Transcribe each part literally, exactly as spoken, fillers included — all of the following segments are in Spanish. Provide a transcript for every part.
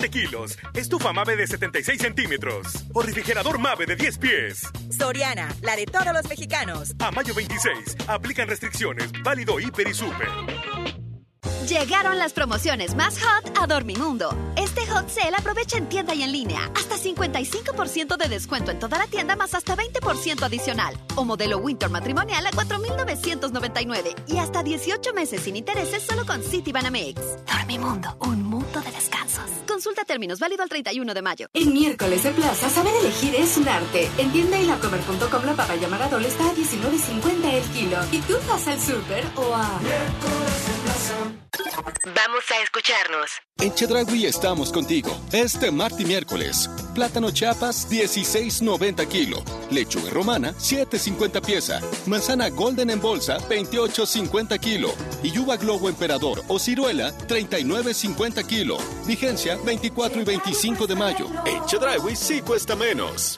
siete kilos. Estufa Mave de setenta y seis centímetros. O refrigerador Mave de diez pies. Soriana, la de todos los mexicanos. A mayo veintiséis, aplican restricciones. Válido Hiper y Super. Llegaron las promociones más hot a Dormimundo. Este hot sale aprovecha en tienda y en línea. Hasta cincuenta y cinco por ciento de descuento en toda la tienda, más hasta veinte por ciento adicional. O modelo Winter matrimonial a cuatro mil novecientos noventa y nueve. Y hasta dieciocho meses sin intereses solo con Citibanamex. Dormimundo, un mundo de descansos. Consulta términos, válido al treinta y uno de mayo. En miércoles de plaza, saber elegir es un arte. En tienda y la comer punto com la papaya Maradol está a diecinueve cincuenta el kilo. ¿Y tú vas al súper o a...? Miércoles de plaza. Vamos a escucharnos. En Chedraui estamos contigo. Este martes y miércoles. Plátano Chiapas, dieciséis noventa kilo. Lechuga romana, siete cincuenta pieza. Manzana Golden en bolsa, veintiocho cincuenta kilo. Y uva Globo Emperador o ciruela, treinta y nueve cincuenta kilo. Vigencia veinticuatro y veinticinco de mayo. En Chedraui sí cuesta menos.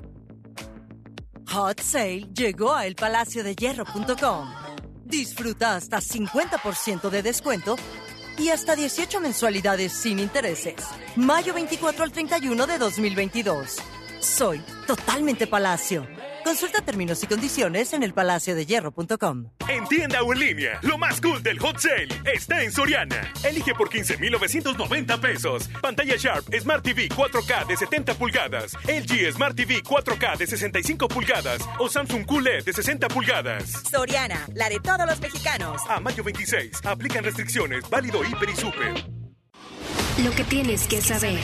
Hot Sale llegó a el palacio de hierro punto com. Disfruta hasta cincuenta por ciento de descuento y hasta dieciocho mensualidades sin intereses. Mayo veinticuatro al treinta y uno de dos mil veintidós. Soy totalmente Palacio. Consulta términos y condiciones en el palacio de hierro punto com. En tienda o en línea, lo más cool del Hot Sale está en Soriana. Elige por quince mil novecientos noventa pesos. Pantalla Sharp Smart T V cuatro K de setenta pulgadas. L G Smart T V cuatro K de sesenta y cinco pulgadas. O Samsung Q L E D de sesenta pulgadas. Soriana, la de todos los mexicanos. A mayo veintiséis, aplican restricciones. Válido Hiper y Super. Lo que tienes que saber.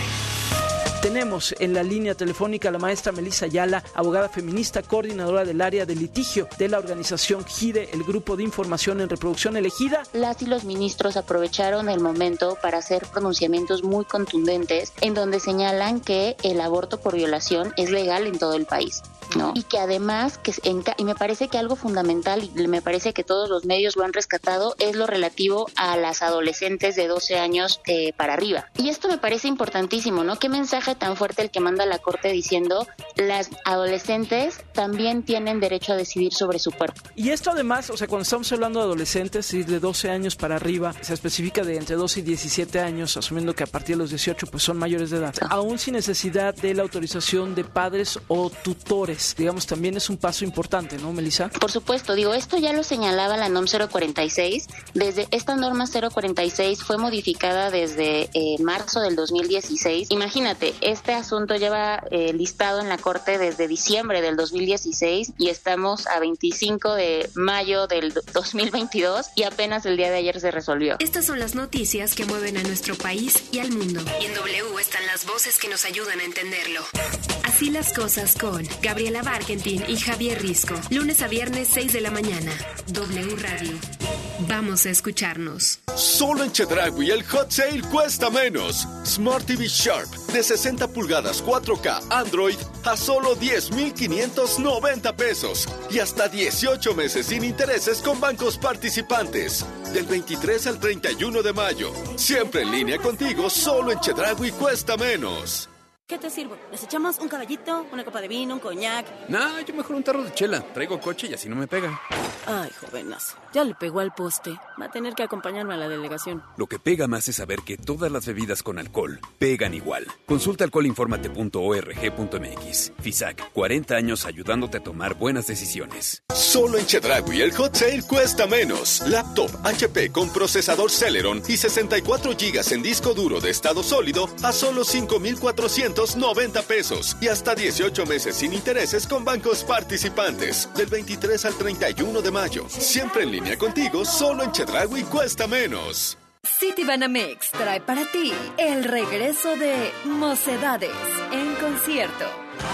Tenemos en la línea telefónica a la maestra Melissa Ayala, abogada feminista, coordinadora del área de litigio de la organización GIDE, el Grupo de Información en Reproducción Elegida. Las y los ministros aprovecharon el momento para hacer pronunciamientos muy contundentes en donde señalan que el aborto por violación es legal en todo el país, ¿no? Y que además, que en, y me parece que algo fundamental, y me parece que todos los medios lo han rescatado, es lo relativo a las adolescentes de doce años eh, para arriba. Y esto me parece importantísimo, ¿no? ¿Qué mensaje tan fuerte el que manda la Corte diciendo las adolescentes también tienen derecho a decidir sobre su cuerpo? Y esto además, o sea, cuando estamos hablando de adolescentes y de doce años para arriba, se especifica de entre doce y diecisiete años, asumiendo que a partir de los dieciocho pues son mayores de edad, sí. Aún sin necesidad de la autorización de padres o tutores. Digamos, también es un paso importante, ¿no, Melissa? Por supuesto, digo, esto ya lo señalaba la NOM cero cuarenta y seis. Desde esta norma cero cuarenta y seis fue modificada desde eh, marzo del dos mil dieciséis. Imagínate, este asunto lleva eh, listado en la Corte desde diciembre del dos mil dieciséis y estamos a veinticinco de mayo del dos mil veintidós y apenas el día de ayer se resolvió. Estas son las noticias que mueven a nuestro país y al mundo. Y en W están las voces que nos ayudan a entenderlo. Así las cosas con Gabriela Barkentin y Javier Risco. Lunes a viernes, seis de la mañana. W Radio. Vamos a escucharnos. Solo en Chedraui el Hot Sale cuesta menos. Smart T V Sharp de sesenta pulgadas cuatro K Android a solo diez mil quinientos noventa pesos y hasta dieciocho meses sin intereses con bancos participantes. Del veintitrés al treinta y uno de mayo. Siempre en línea contigo, solo en Chedraui cuesta menos. ¿Qué te sirvo? ¿Les echamos un caballito, una copa de vino, un coñac? Nah, yo mejor un tarro de chela. Traigo coche y así no me pega. Ay, jovenazo. Ya le pegó al poste. Va a tener que acompañarme a la delegación. Lo que pega más es saber que todas las bebidas con alcohol pegan igual. Consulta alcohol infórmate punto org punto m x. FISAC, cuarenta años ayudándote a tomar buenas decisiones. Solo en Chedraui el Hot Sale cuesta menos. Laptop H P con procesador Celeron y sesenta y cuatro gigas en disco duro de estado sólido a solo cinco mil cuatrocientos noventa pesos y hasta dieciocho meses sin intereses con bancos participantes. Del veintitrés al treinta y uno de mayo. Siempre en línea contigo, solo en Chedraui cuesta menos. Citibanamex trae para ti el regreso de Mocedades en concierto.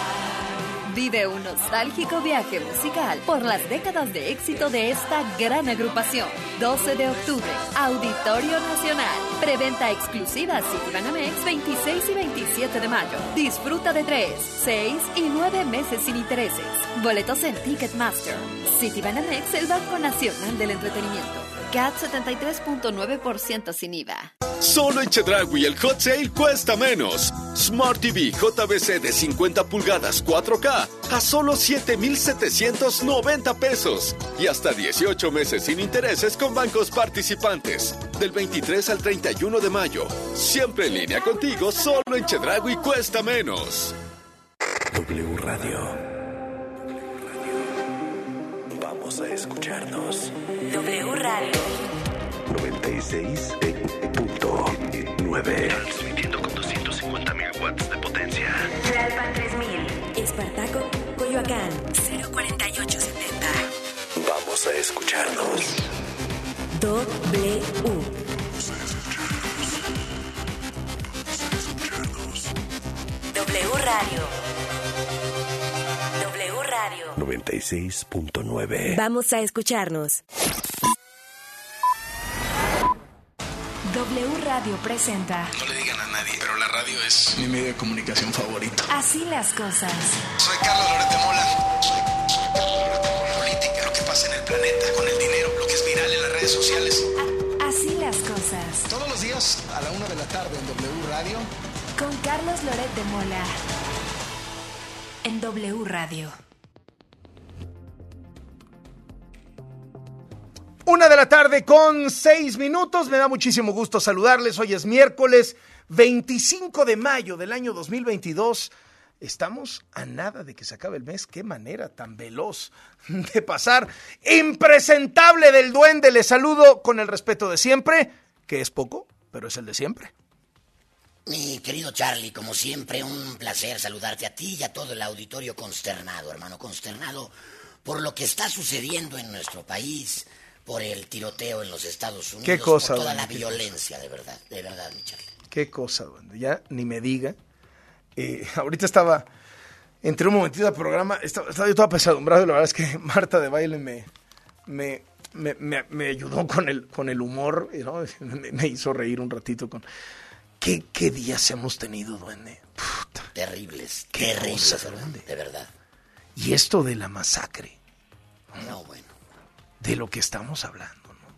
Vive un nostálgico viaje musical por las décadas de éxito de esta gran agrupación. doce de octubre, Auditorio Nacional. Preventa exclusiva Citibanamex veintiséis y veintisiete de mayo. Disfruta de tres, seis y nueve meses sin intereses. Boletos en Ticketmaster. Citibanamex, el Banco Nacional del Entretenimiento. C A T setenta y tres punto nueve por ciento sin I V A. Solo en Chedraui el Hot Sale cuesta menos. Smart T V J V C de cincuenta pulgadas cuatro K a solo siete mil setecientos noventa pesos. Y hasta dieciocho meses sin intereses con bancos participantes. Del veintitrés al treinta y uno de mayo. Siempre en línea contigo, solo en Chedraui cuesta menos. W Radio. Vamos a escucharnos. W Radio. noventa y seis punto nueve. Transmitiendo con doscientos cincuenta mil watts de potencia. Tlalpan tres mil. Espartaco, Coyoacán. cero cuarenta y ocho setenta. Vamos a escucharnos. W. W Radio. W Radio. noventa y seis punto nueve. Vamos a escucharnos. W Radio presenta. No le digan a nadie, pero la radio es mi medio de comunicación favorito. Así las cosas. Soy Carlos Loret de Mola. Soy política, lo que pasa en el planeta, con el dinero, lo que es viral en las redes sociales. A- así las cosas. Todos los días a la una de la tarde en W Radio. Con Carlos Loret de Mola. En W Radio. Una de la tarde con seis minutos. Me da muchísimo gusto saludarles. Hoy es miércoles veinticinco de mayo del año dos mil veintidós. Estamos a nada de que se acabe el mes. Qué manera tan veloz de pasar. Impresentable del duende. Les saludo con el respeto de siempre, que es poco, pero es el de siempre. Mi querido Charlie, como siempre, un placer saludarte a ti y a todo el auditorio consternado, hermano, consternado por lo que está sucediendo en nuestro país, por el tiroteo en los Estados Unidos, ¿Qué cosa, por toda duende? la violencia, de verdad, de verdad, mi Charlie. Qué cosa, duende. Ya ni me diga. Eh, ahorita estaba, entré un momentito al programa, estaba, estaba yo todo apesadumbrado y la verdad es que Marta de Baile me, me, me, me, me ayudó con el, con el humor, ¿no? me, me hizo reír un ratito con... ¿Qué, qué días hemos tenido, duende? Puta. Terribles, Qué terribles, cosa, hermano, duende. de verdad. Y esto de la masacre. No, bueno. De lo que estamos hablando, ¿no?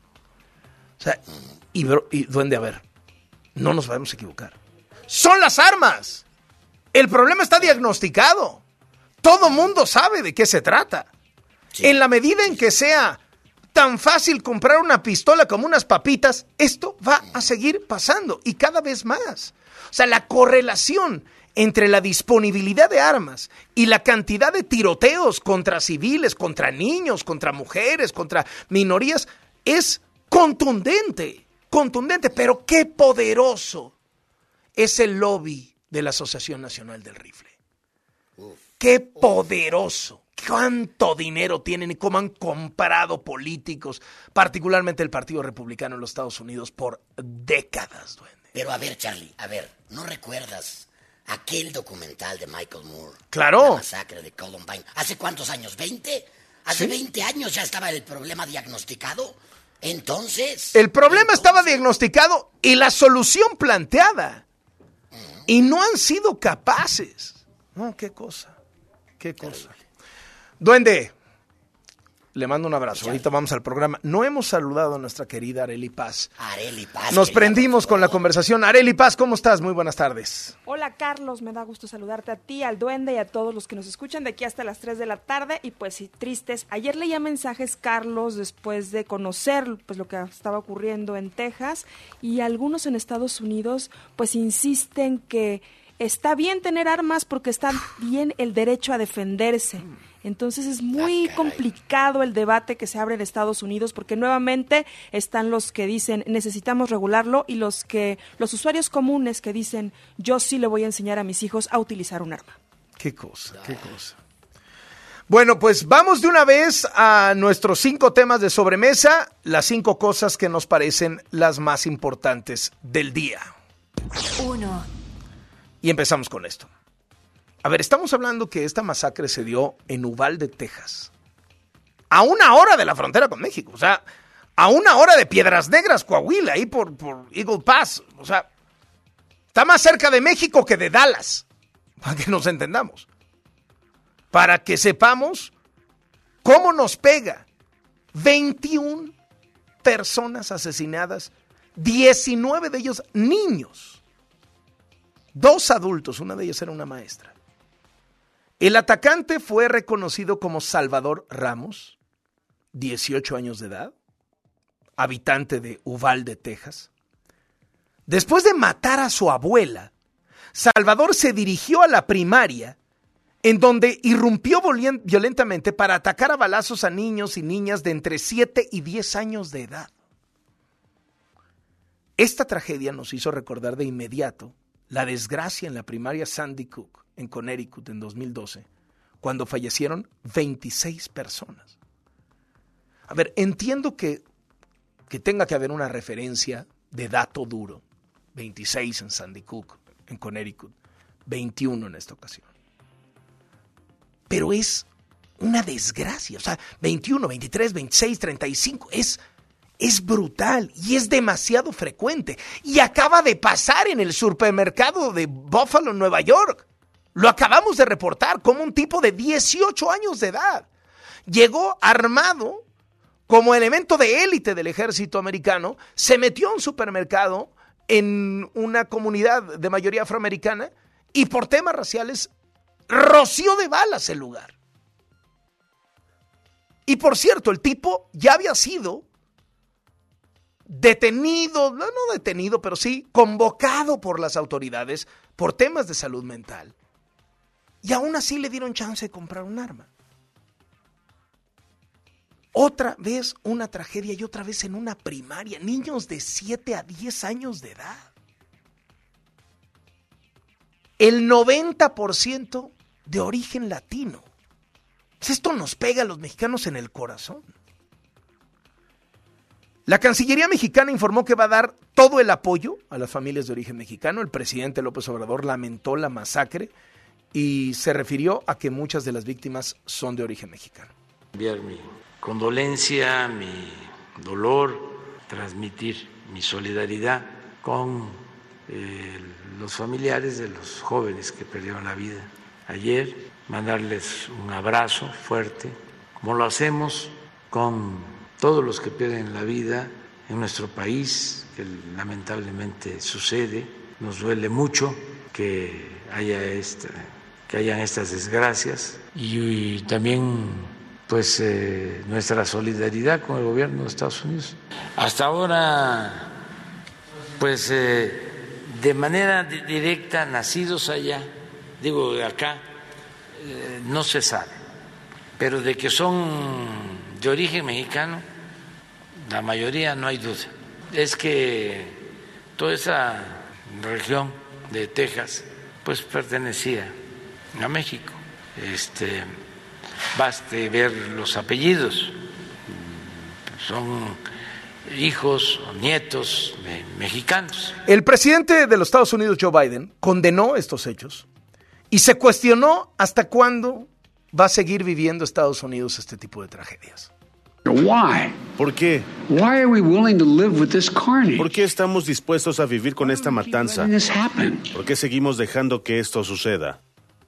O sea, y, bro, y duende, a ver, no nos vamos a equivocar. ¡Son las armas! El problema está diagnosticado. Todo mundo sabe de qué se trata. Sí. En la medida en que sea tan fácil comprar una pistola como unas papitas, esto va a seguir pasando y cada vez más. O sea, la correlación entre la disponibilidad de armas y la cantidad de tiroteos contra civiles, contra niños, contra mujeres, contra minorías, es contundente, contundente, pero qué poderoso es el lobby de la Asociación Nacional del Rifle. Qué poderoso. ¿Cuánto dinero tienen y cómo han comprado políticos, particularmente el Partido Republicano en los Estados Unidos, por décadas, duende? Pero a ver, Charlie, a ver, ¿no recuerdas aquel documental de Michael Moore? ¡Claro! La masacre de Columbine. ¿Hace cuántos años? ¿veinte? Hace ¿Sí? veinte años ya estaba el problema diagnosticado. Entonces... El problema entonces... estaba diagnosticado y la solución planteada. Uh-huh. Y no han sido capaces. No, qué cosa, qué cosa. Terrible. Duende, le mando un abrazo. Ahorita vamos al programa. No hemos saludado a nuestra querida Arely Paz. Arely Paz. Nos prendimos con la conversación. Arely Paz, ¿cómo estás? Muy buenas tardes. Hola, Carlos. Me da gusto saludarte a ti, al duende y a todos los que nos escuchan de aquí hasta las tres de la tarde. Y pues sí, tristes. Ayer leía mensajes, Carlos, después de conocer pues lo que estaba ocurriendo en Texas. Y algunos en Estados Unidos pues insisten que está bien tener armas porque está bien el derecho a defenderse. Entonces es muy ah, complicado el debate que se abre en Estados Unidos porque nuevamente están los que dicen necesitamos regularlo y los que los usuarios comunes que dicen yo sí le voy a enseñar a mis hijos a utilizar un arma. Qué cosa, qué cosa. Bueno, pues vamos de una vez a nuestros cinco temas de sobremesa, las cinco cosas que nos parecen las más importantes del día. Uno. Y empezamos con esto. A ver, estamos hablando que esta masacre se dio en Uvalde, Texas. A una hora de la frontera con México. O sea, a una hora de Piedras Negras, Coahuila, ahí por, por Eagle Pass. O sea, está más cerca de México que de Dallas. Para que nos entendamos. Para que sepamos cómo nos pega. veintiún personas asesinadas, diecinueve de ellos niños, dos adultos, una de ellas era una maestra. El atacante fue reconocido como Salvador Ramos, dieciocho años de edad, habitante de Uvalde, Texas. Después de matar a su abuela, Salvador se dirigió a la primaria, en donde irrumpió violentamente para atacar a balazos a niños y niñas de entre siete y diez años de edad. Esta tragedia nos hizo recordar de inmediato la desgracia en la primaria Sandy Hook, en Connecticut, en dos mil doce, cuando fallecieron veintiséis personas. A ver, entiendo que, que tenga que haber una referencia de dato duro. veintiséis en Sandy Hook, en Connecticut, veintiuno en esta ocasión. Pero es una desgracia, o sea, veintiuno, veintitrés, veintiséis, treinta y cinco, es, es brutal y es demasiado frecuente. Y acaba de pasar en el supermercado de Buffalo, Nueva York. Lo acabamos de reportar, como un tipo de dieciocho años de edad llegó armado como elemento de élite del ejército americano, se metió a un supermercado en una comunidad de mayoría afroamericana y por temas raciales roció de balas el lugar. Y por cierto, el tipo ya había sido detenido, no, no detenido, pero sí convocado por las autoridades por temas de salud mental. Y aún así le dieron chance de comprar un arma. Otra vez una tragedia y otra vez en una primaria. Niños de siete a diez años de edad. El noventa por ciento de origen latino. Esto nos pega a los mexicanos en el corazón. La Cancillería mexicana informó que va a dar todo el apoyo a las familias de origen mexicano. El presidente López Obrador lamentó la masacre y se refirió a que muchas de las víctimas son de origen mexicano. Enviar mi condolencia, mi dolor, transmitir mi solidaridad con eh, los familiares de los jóvenes que perdieron la vida ayer, mandarles un abrazo fuerte, como lo hacemos con todos los que pierden la vida en nuestro país, que lamentablemente sucede. Nos duele mucho que haya esta, que hayan estas desgracias y, y también pues eh, nuestra solidaridad con el gobierno de Estados Unidos. Hasta ahora, pues eh, de manera directa, nacidos allá, digo acá, eh, no se sabe, pero de que son de origen mexicano, la mayoría no hay duda. Es que toda esa región de Texas, pues pertenecía a México. Este, baste ver los apellidos, son hijos o nietos de mexicanos. El presidente de los Estados Unidos, Joe Biden, condenó estos hechos y se cuestionó hasta cuándo va a seguir viviendo Estados Unidos este tipo de tragedias. Why? ¿Por qué? Why are we willing to live with this carnage? ¿Por qué estamos dispuestos a vivir con esta matanza? ¿Por qué seguimos dejando que esto suceda?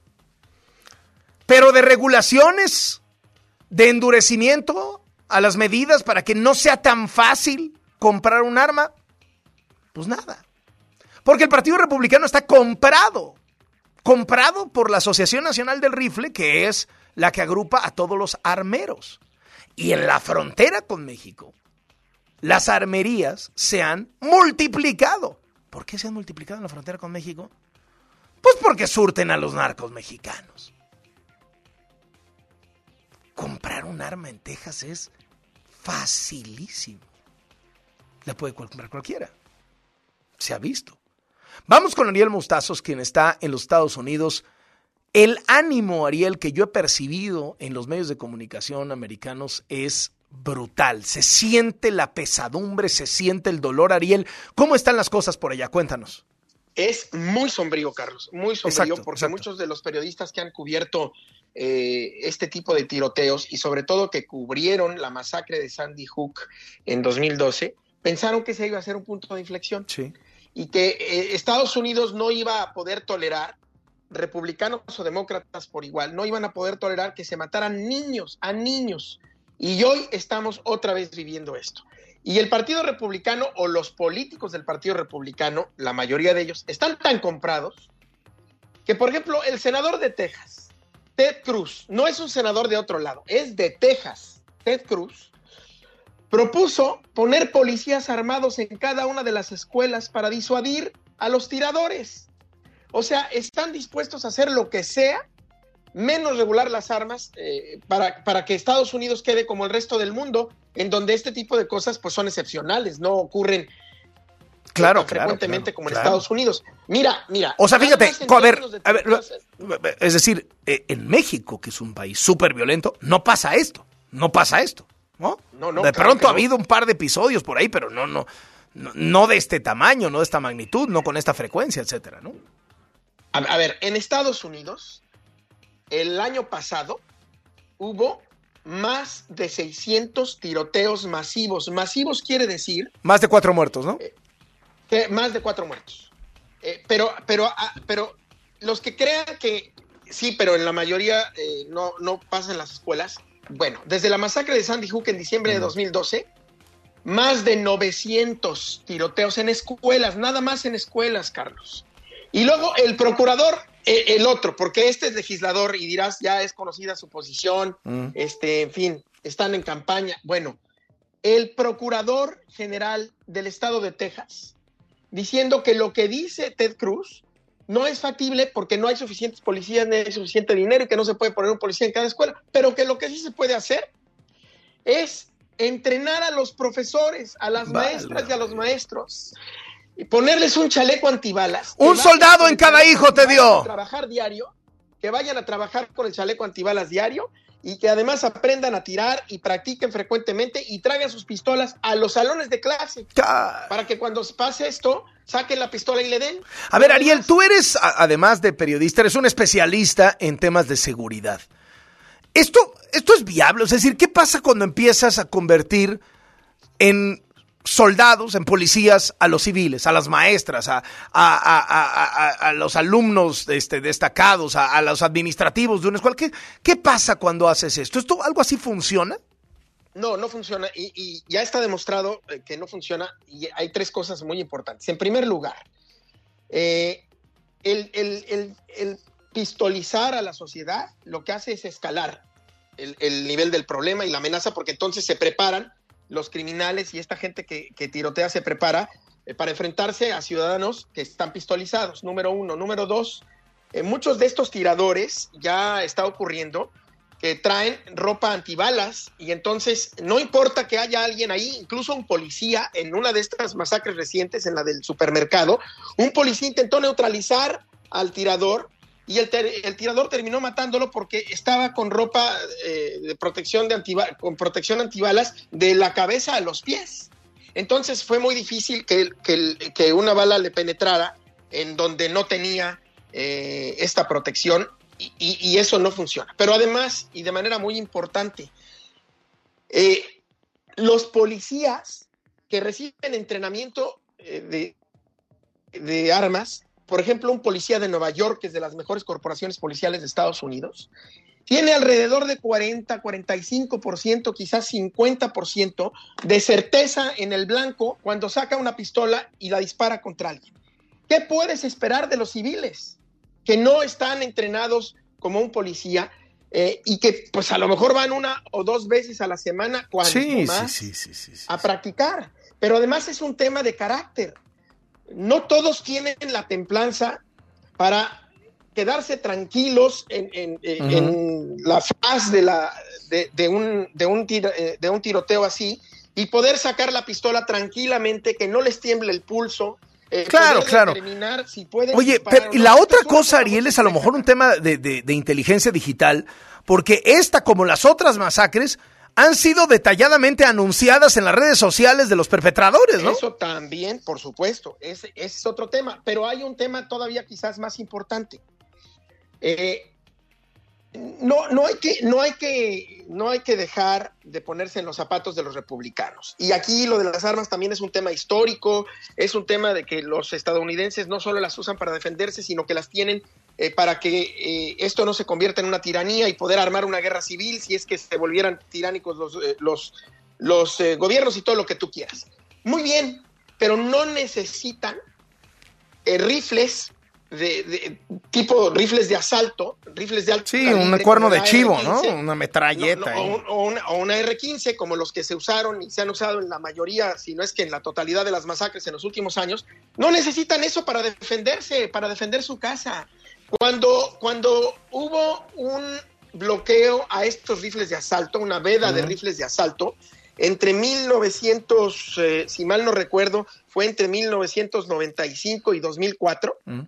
Pero de regulaciones, de endurecimiento a las medidas para que no sea tan fácil comprar un arma, pues nada. Porque el Partido Republicano está comprado, comprado por la Asociación Nacional del Rifle, que es la que agrupa a todos los armeros. Y en la frontera con México, las armerías se han multiplicado. ¿Por qué se han multiplicado en la frontera con México? Pues porque surten a los narcos mexicanos. Comprar un arma en Texas es facilísimo. La puede comprar cualquiera. Se ha visto. Vamos con Ariel Mostazos, quien está en los Estados Unidos. El ánimo, Ariel, que yo he percibido en los medios de comunicación americanos es brutal. Se siente la pesadumbre, se siente el dolor. Ariel, ¿cómo están las cosas por allá? Cuéntanos. Es muy sombrío, Carlos, muy sombrío, exacto, porque exacto. Muchos de los periodistas que han cubierto eh, este tipo de tiroteos y sobre todo que cubrieron la masacre de Sandy Hook en dos mil doce, pensaron que ese iba a ser un punto de inflexión, sí. Y que eh, Estados Unidos no iba a poder tolerar, republicanos o demócratas por igual, no iban a poder tolerar que se mataran niños, a niños, y hoy estamos otra vez viviendo esto. Y el Partido Republicano o los políticos del Partido Republicano, la mayoría de ellos, están tan comprados que, por ejemplo, el senador de Texas, Ted Cruz, no es un senador de otro lado, es de Texas. Ted Cruz propuso poner policías armados en cada una de las escuelas para disuadir a los tiradores. O sea, están dispuestos a hacer lo que sea, menos regular las armas, eh, para, para que Estados Unidos quede como el resto del mundo, en donde este tipo de cosas pues son excepcionales, no ocurren claro, tan claro, frecuentemente claro, como en claro. Estados Unidos. Mira, mira. O sea, fíjate, a ver, de a ver, es decir, eh, en México, que es un país súper violento, no pasa esto, no pasa esto, ¿no? No, no, de claro pronto no. ha habido un par de episodios por ahí, pero no, no, no, no de este tamaño, no de esta magnitud, no con esta frecuencia, etcétera, ¿no? A, a ver, en Estados Unidos, el año pasado hubo más de seiscientos tiroteos masivos. Masivos quiere decir... Más de cuatro muertos, ¿no? Eh, que más de cuatro muertos. Eh, pero, pero, ah, pero los que crean que sí, pero en la mayoría eh, no, no pasa en las escuelas. Bueno, desde la masacre de Sandy Hook en diciembre de dos mil doce, más de novecientos tiroteos en escuelas, nada más en escuelas, Carlos. Y luego el procurador, eh, el otro, porque este es legislador y dirás, ya es conocida su posición, mm. este, en fin, están en campaña. Bueno, el procurador general del estado de Texas, diciendo que lo que dice Ted Cruz no es factible porque no hay suficientes policías, no hay suficiente dinero y que no se puede poner un policía en cada escuela, pero que lo que sí se puede hacer es entrenar a los profesores, a las vale, maestras y a los maestros, y ponerles un chaleco antibalas. Un soldado en cada hijo te dio. A trabajar diario, que vayan a trabajar con el chaleco antibalas diario y que además aprendan a tirar y practiquen frecuentemente y traigan sus pistolas a los salones de clase ¡Ah! Para que cuando pase esto saquen la pistola y le den. A ver, Ariel, tú eres, además de periodista, eres un especialista en temas de seguridad. Esto, esto es viable, es decir, ¿qué pasa cuando empiezas a convertir en soldados, en policías, a los civiles, a las maestras, a, a, a, a, a, a los alumnos este, destacados, a, a los administrativos de una escuela? ¿Qué, ¿Qué pasa cuando haces esto? ¿Esto algo así funciona? No, no funciona y, y ya está demostrado que no funciona y hay tres cosas muy importantes. En primer lugar, eh, el, el, el, el pistolizar a la sociedad lo que hace es escalar el, el nivel del problema y la amenaza, porque entonces se preparan los criminales y esta gente que, que tirotea se prepara eh, para enfrentarse a ciudadanos que están pistolizados, número uno. Número dos, eh, muchos de estos tiradores ya está ocurriendo que traen ropa antibalas y entonces no importa que haya alguien ahí, incluso un policía en una de estas masacres recientes, en la del supermercado, un policía intentó neutralizar al tirador y el, ter- el tirador terminó matándolo porque estaba con ropa eh, de protección de antiba- con protección antibalas de la cabeza a los pies. Entonces fue muy difícil que, que, que una bala le penetrara en donde no tenía eh, esta protección y, y, y eso no funciona. Pero además, y de manera muy importante, eh, los policías que reciben entrenamiento eh, de, de armas, por ejemplo, un policía de Nueva York, que es de las mejores corporaciones policiales de Estados Unidos, tiene alrededor de cuarenta, cuarenta y cinco por ciento, quizás cincuenta por ciento de certeza en el blanco cuando saca una pistola y la dispara contra alguien. ¿Qué puedes esperar de los civiles que no están entrenados como un policía eh, y que pues a lo mejor van una o dos veces a la semana, cuando sí, más, sí, sí, sí, sí, a practicar? Pero además es un tema de carácter. No todos tienen la templanza para quedarse tranquilos en, en, uh-huh. en la faz de, la, de, de, un, de, un tiro, de un tiroteo así y poder sacar la pistola tranquilamente, que no les tiemble el pulso. Eh, claro, claro. Si pueden Oye, pero no. La otra cosa, Ariel, es a lo mejor un tema de, de, de inteligencia digital, porque esta, como las otras masacres, han sido detalladamente anunciadas en las redes sociales de los perpetradores, ¿no? Eso también, por supuesto, ese, ese es otro tema, pero hay un tema todavía quizás más importante. Eh, no, no hay que, no hay que, no hay que dejar de ponerse en los zapatos de los republicanos. Y aquí lo de las armas también es un tema histórico, es un tema de que los estadounidenses no solo las usan para defenderse, sino que las tienen eh, para que eh, esto no se convierta en una tiranía y poder armar una guerra civil si es que se volvieran tiránicos los, eh, los, los eh, gobiernos y todo lo que tú quieras. Muy bien, pero no necesitan eh, rifles de, de tipo rifles de asalto, rifles de alto Sí, calibre, un cuerno de una chivo, R quince, ¿no? Una metralleta. no, no, o, un- o una, o una erre quince, como los que se usaron y se han usado en la mayoría, si no es que en la totalidad de las masacres en los últimos años. No necesitan eso para defenderse, para defender su casa. Cuando, cuando hubo un bloqueo a estos rifles de asalto, una veda uh-huh. de rifles de asalto, entre mil novecientos, eh, si mal no recuerdo, fue entre mil novecientos noventa y cinco y dos mil cuatro, uh-huh.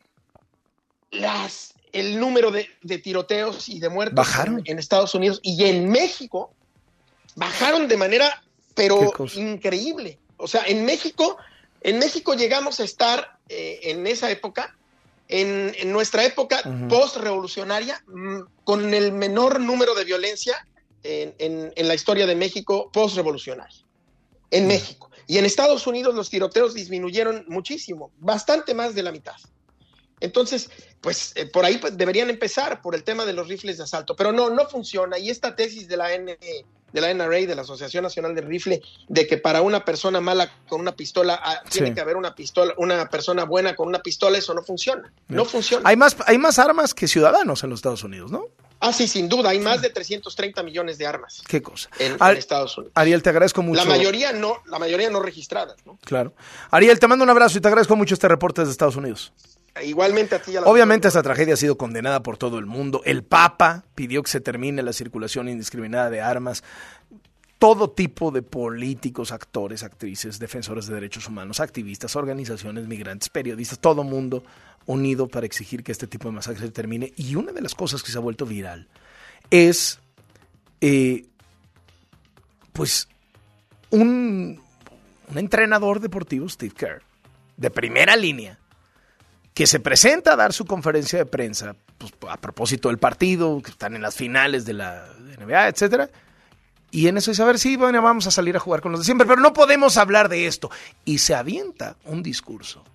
las, el número de, de tiroteos y de muertos ¿Bajaron? En, en Estados Unidos y en México bajaron de manera, pero increíble. O sea, en México, en México llegamos a estar eh, en esa época, en, en nuestra época uh-huh. post-revolucionaria, m- con el menor número de violencia en, en, en la historia de México post-revolucionaria. En uh-huh. México. Y en Estados Unidos los tiroteos disminuyeron muchísimo, bastante más de la mitad. Entonces, pues eh, por ahí pues, deberían empezar por el tema de los rifles de asalto, pero no, no funciona. Y esta tesis de la N, de la N R A, de la Asociación Nacional del Rifle, de que para una persona mala con una pistola ah, sí. tiene que haber una pistola, una persona buena con una pistola, eso no funciona. No, no funciona. Hay más, hay más armas que ciudadanos en los Estados Unidos, ¿no? Ah, sí, sin duda, hay más de trescientos treinta millones de armas. Qué cosa. En, Ar- en Estados Unidos. Ariel, te agradezco mucho. La mayoría no, la mayoría no registradas, ¿no? Claro. Ariel, te mando un abrazo y te agradezco mucho este reporte desde Estados Unidos. Igualmente a ti. A la Obviamente esta tragedia ha sido condenada por todo el mundo. El Papa pidió que se termine la circulación indiscriminada de armas. Todo tipo de políticos, actores, actrices, defensores de derechos humanos, activistas, organizaciones, migrantes, periodistas, todo mundo unido para exigir que este tipo de masacres se termine. Y una de las cosas que se ha vuelto viral es eh, pues un, un entrenador deportivo, Steve Kerr, de primera línea, que se presenta a dar su conferencia de prensa pues, a propósito del partido, que están en las finales de la N B A, etcétera. Y en eso dice, a ver, sí, bueno, vamos a salir a jugar con los de siempre, pero no podemos hablar de esto. Y se avienta un discurso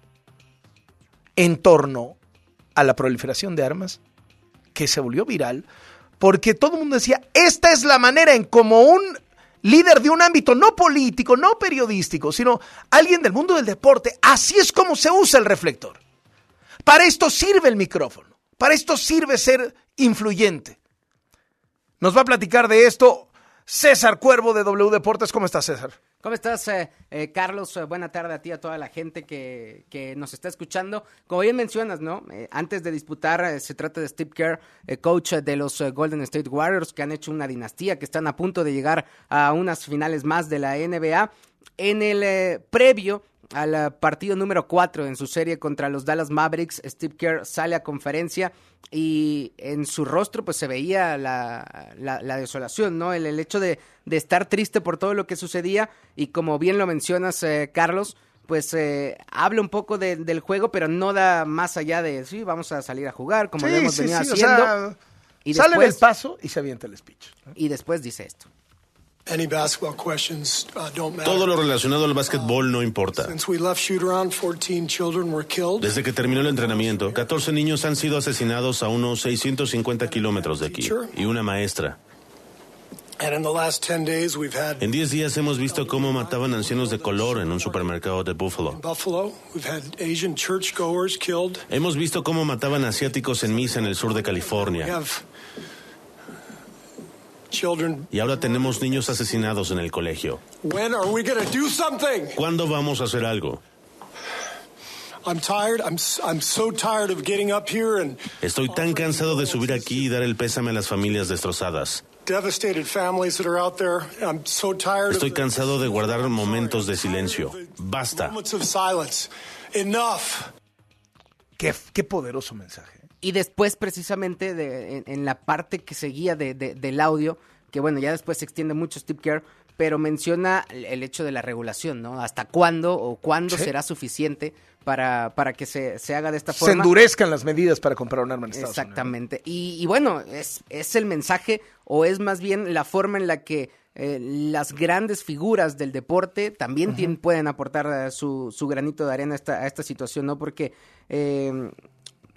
en torno a la proliferación de armas que se volvió viral porque todo el mundo decía, esta es la manera en como un líder de un ámbito no político, no periodístico, sino alguien del mundo del deporte, así es como se usa el reflector. Para esto sirve el micrófono, para esto sirve ser influyente. Nos va a platicar de esto César Cuervo de W Deportes. ¿Cómo estás, César? ¿Cómo estás, eh, eh, Carlos? Eh, buena tarde a ti, a toda la gente que, que nos está escuchando. Como bien mencionas, ¿no? Eh, antes de disputar, eh, se trata de Steve Kerr, eh, coach de los eh, Golden State Warriors, que han hecho una dinastía, que están a punto de llegar a unas finales más de la N B A. En el eh, previo al uh, partido número cuatro en su serie contra los Dallas Mavericks, Steve Kerr sale a conferencia y en su rostro pues se veía la, la, la desolación, ¿no? El, el hecho de, de estar triste por todo lo que sucedía y como bien lo mencionas, eh, Carlos, pues eh, habla un poco de, del juego, pero no da más allá de, sí, vamos a salir a jugar como sí, lo hemos sí, venido sí, haciendo. O sea, y sale después, del paso y se avienta el speech. Y después dice esto. Any basketball questions, uh, don't matter. Todo lo relacionado al básquetbol no importa. Since we left shoot around, fourteen children were killed. Desde que terminó el entrenamiento, catorce niños han sido asesinados a unos seiscientos cincuenta kilómetros de aquí. Y una maestra. And in the last ten days, we've had En diez días hemos visto cómo mataban ancianos de color en un supermercado de Buffalo. in Buffalo, we've had Asian churchgoers killed. Hemos visto cómo mataban asiáticos en misa en el sur de We California. have children. Y ahora tenemos niños asesinados en el colegio. When are we going to do something? ¿Cuándo vamos a hacer algo? I'm tired. I'm s- I'm so tired of getting up here and Estoy tan cansado de subir aquí y dar el pésame a las familias destrozadas. devastated families that are out there. I'm so tired Estoy of the cansado de guardar momentos de silencio. Basta. moments of silence. Enough. Qué, qué poderoso mensaje. Y después, precisamente, de, en, en la parte que seguía de, de, del audio, que bueno, ya después se extiende mucho Steve Kerr, pero menciona el, el hecho de la regulación, ¿no? ¿Hasta cuándo o cuándo Sí. será suficiente para, para que se, se haga de esta Se forma? endurezcan las medidas para comprar un arma en Estados Exactamente. Y, y bueno, es, es el mensaje o es más bien la forma en la que eh, las grandes figuras del deporte también Ujú. tienen, pueden aportar eh, su, su granito de arena a esta, a esta situación, ¿no? Porque... Eh,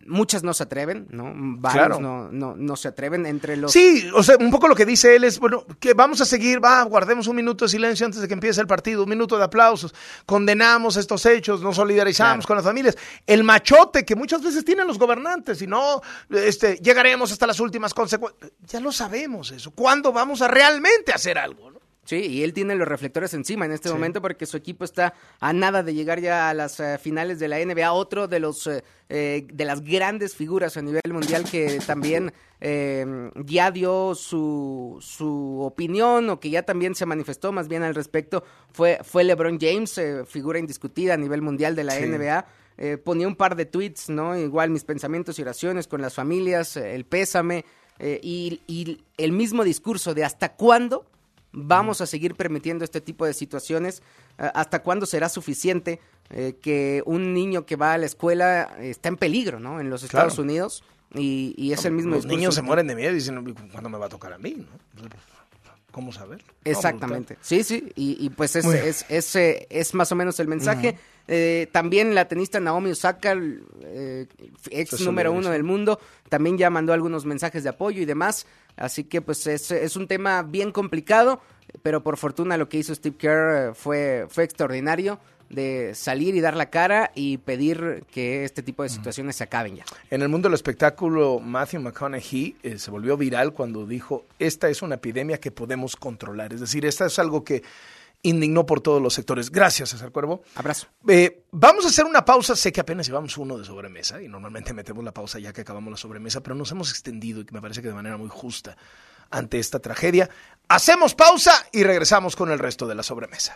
muchas no se atreven, ¿no? Varios Claro. no, no, no se atreven entre los... Sí, o sea, un poco lo que dice él es, bueno, que vamos a seguir, va, guardemos un minuto de silencio antes de que empiece el partido, un minuto de aplausos, condenamos estos hechos, nos solidarizamos Claro. con las familias. El machote que muchas veces tienen los gobernantes, y no, este, llegaremos hasta las últimas consecuencias. Ya lo sabemos eso. ¿Cuándo vamos a realmente hacer algo, no? Sí, y él tiene los reflectores encima en este Sí. momento porque su equipo está a nada de llegar ya a las uh, finales de la N B A, otro de los uh, eh, de las grandes figuras a nivel mundial que también eh, ya dio su, su opinión o que ya también se manifestó más bien al respecto, fue, fue LeBron James, eh, figura indiscutida a nivel mundial de la Sí. N B A. Eh, ponía un par de tweets, ¿no? Igual mis pensamientos y oraciones con las familias, eh, el pésame eh, y, y el mismo discurso de hasta cuándo vamos a seguir permitiendo este tipo de situaciones, hasta cuándo será suficiente eh, que un niño que va a la escuela eh, está en peligro, ¿no? En los Estados Claro. Unidos y, y es el mismo Los discurso. niños se mueren de miedo y dicen, ¿cuándo me va a tocar a mí, no? ¿Cómo saber? No, Exactamente, sí, sí, y, y pues es, Muy es, es, eh, es más o menos el mensaje. Ujú. Eh, también la tenista Naomi Osaka, eh, ex Se número uno solidariza. del mundo, también ya mandó algunos mensajes de apoyo y demás, así que pues es, es un tema bien complicado, pero por fortuna lo que hizo Steve Kerr eh, fue, fue extraordinario, de salir y dar la cara y pedir que este tipo de situaciones se acaben ya. En el mundo del espectáculo, Matthew McConaughey eh, se volvió viral cuando dijo, esta es una epidemia que podemos controlar. Es decir, esta es algo que indignó por todos los sectores. Gracias, César Cuervo. Abrazo. Eh, vamos a hacer una pausa. Sé que apenas llevamos uno de sobremesa y normalmente metemos la pausa ya que acabamos la sobremesa, pero nos hemos extendido y que me parece que de manera muy justa ante esta tragedia. Hacemos pausa y regresamos con el resto de la sobremesa.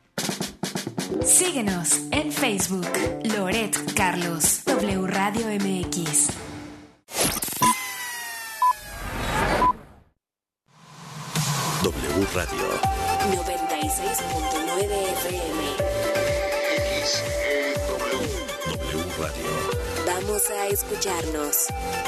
Síguenos en Facebook, Loret Carlos, W Radio M X. W Radio. noventa y seis punto nueve F M. X E W. W Radio. Vamos a escucharnos.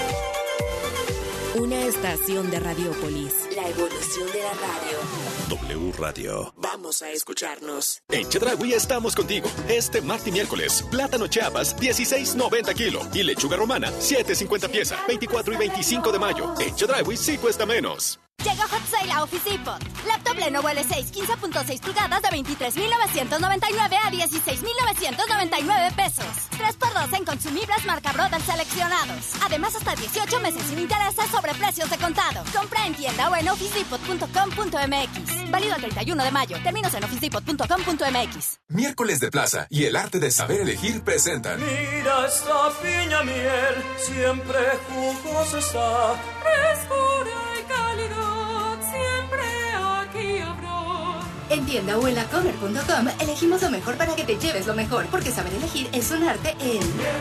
Una estación de Radiopolis. La evolución de la radio. W Radio. Vamos a escucharnos. En Chedraui estamos contigo. Este martes y miércoles, plátano Chiapas, dieciséis noventa kilo. Y lechuga romana, siete cincuenta pieza. veinticuatro y veinticinco de mayo. En Chedraui sí cuesta menos. Llegó Hot Sale a Office Depot. Laptop Lenovo L seis quince punto seis pulgadas de veintitrés mil novecientos noventa y nueve a dieciséis mil novecientos noventa y nueve pesos. tres por dos en consumibles marca Brothers seleccionados. Además, hasta dieciocho meses sin intereses sobre precios de contado. Compra en tienda o en office depot punto com punto m x. Válido el treinta y uno de mayo. Términos en office depot punto com punto m x. Miércoles de Plaza y el arte de saber elegir presentan. Mira esta piña miel, siempre jugosa está, frescura y calidad, siempre aquí habrá. En tienda o en la comer punto com elegimos lo mejor para que te lleves lo mejor, porque saber elegir es un arte en...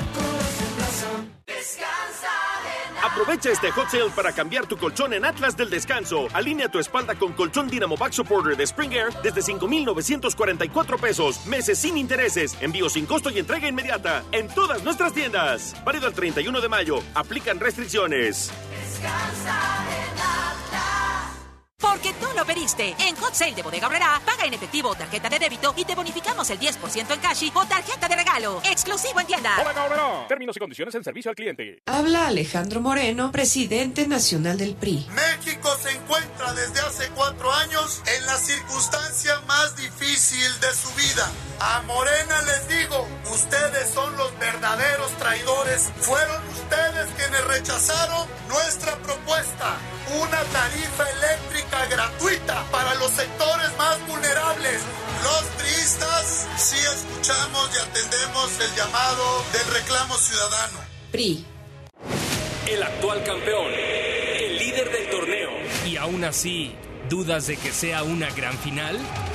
Aprovecha este hot sale para cambiar tu colchón en Atlas del Descanso. Alinea tu espalda con colchón Dynamo Back Supporter de Spring Air desde cinco mil novecientos cuarenta y cuatro pesos. Meses sin intereses, envío sin costo y entrega inmediata en todas nuestras tiendas. Válido el treinta y uno de mayo. Aplican restricciones. Descansa en Atlas. Porque tú lo pediste. En Hot Sale de Bodega Aurrerá, paga en efectivo o tarjeta de débito y te bonificamos el diez por ciento en cash o tarjeta de regalo. Exclusivo en tienda. Bodega Aurrerá. Términos y condiciones en servicio al cliente. Habla Alejandro Moreno, presidente nacional del P R I. México se encuentra desde hace cuatro años en la circunstancia más difícil de su vida. A Morena les digo, ustedes son los verdaderos traidores. Fueron ustedes quienes rechazaron nuestra propuesta. Una tarifa eléctrica gratuita para los sectores más vulnerables. Los priistas sí escuchamos y atendemos el llamado del reclamo ciudadano. P R I. El actual campeón, el líder del torneo. Y aún así, ¿dudas de que sea una gran final?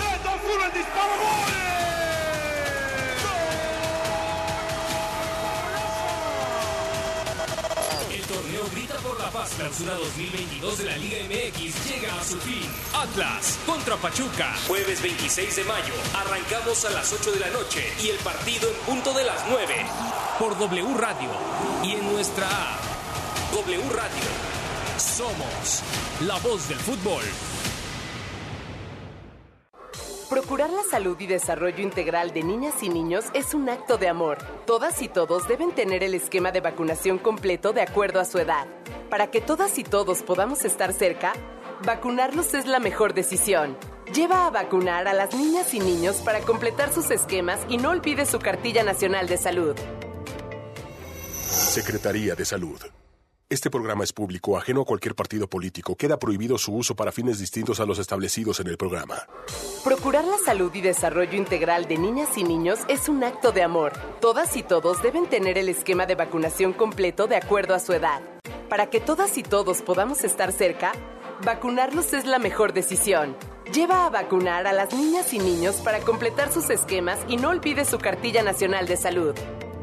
El torneo Grita por la Paz Clausura dos mil veintidós de la Liga M X llega a su fin. Atlas contra Pachuca. Jueves veintiséis de mayo. Arrancamos a las ocho de la noche y el partido en punto de las nueve. Por W Radio y en nuestra app. W Radio. Somos la voz del fútbol. Procurar la salud y desarrollo integral de niñas y niños es un acto de amor. Todas y todos deben tener el esquema de vacunación completo de acuerdo a su edad. Para que todas y todos podamos estar cerca, vacunarlos es la mejor decisión. Lleva a vacunar a las niñas y niños para completar sus esquemas y no olvide su cartilla nacional de salud. Secretaría de Salud. Este programa es público, ajeno a cualquier partido político. Queda prohibido su uso para fines distintos a los establecidos en el programa. Procurar la salud y desarrollo integral de niñas y niños es un acto de amor. Todas y todos deben tener el esquema de vacunación completo de acuerdo a su edad. Para que todas y todos podamos estar cerca, vacunarlos es la mejor decisión. Lleva a vacunar a las niñas y niños para completar sus esquemas y no olvide su cartilla nacional de salud.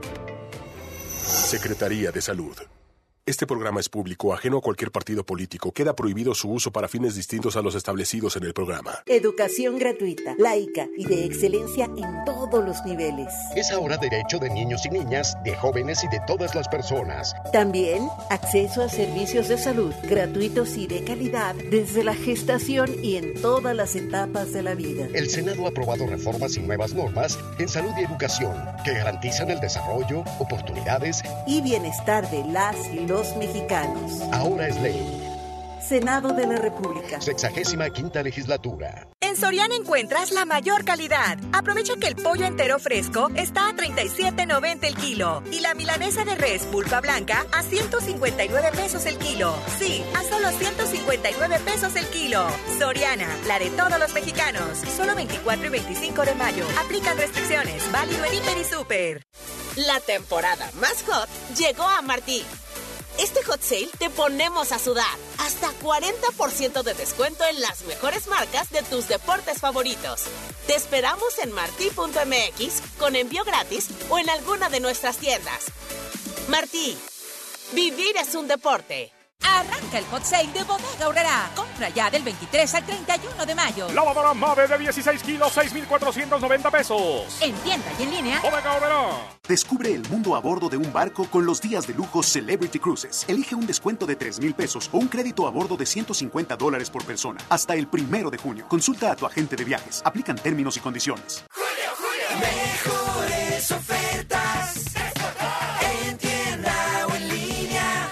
Secretaría de Salud. Este programa es público, ajeno a cualquier partido político. Queda prohibido su uso para fines distintos a los establecidos en el programa. Educación gratuita, laica y de excelencia en todos los niveles. Es ahora derecho de niños y niñas, de jóvenes y de todas las personas. También acceso a servicios de salud gratuitos y de calidad desde la gestación y en todas las etapas de la vida. El Senado ha aprobado reformas y nuevas normas en salud y educación que garantizan el desarrollo, oportunidades y bienestar de las y los los mexicanos. Ahora es ley. Senado de la República. Sexagésima quinta legislatura. En Soriana encuentras la mayor calidad. Aprovecha que el pollo entero fresco está a treinta y siete noventa el kilo y la milanesa de res pulpa blanca a ciento cincuenta y nueve pesos el kilo. Sí, a solo ciento cincuenta y nueve pesos el kilo. Soriana, la de todos los mexicanos. Solo veinticuatro y veinticinco de mayo. Aplican restricciones. Válido en Hiper y Super. La temporada más hot llegó a Martí. Este hot sale te ponemos a sudar. Hasta cuarenta por ciento de descuento en las mejores marcas de tus deportes favoritos. Te esperamos en martí punto m x con envío gratis o en alguna de nuestras tiendas. Martí, vivir es un deporte. Arranca el hot sale de Bodega Aurrerá. Compra ya del veintitrés al treinta y uno de mayo. Lavadora Mave de dieciséis kilos, seis mil cuatrocientos noventa pesos. En tienda y en línea. Bodega Aurrerá. Descubre el mundo a bordo de un barco con los días de lujo Celebrity Cruises. Elige un descuento de tres mil pesos o un crédito a bordo de ciento cincuenta dólares por persona. Hasta el primero de junio. Consulta a tu agente de viajes. Aplican términos y condiciones. Julio, Julio. Mejores ofertas. En tienda o en línea.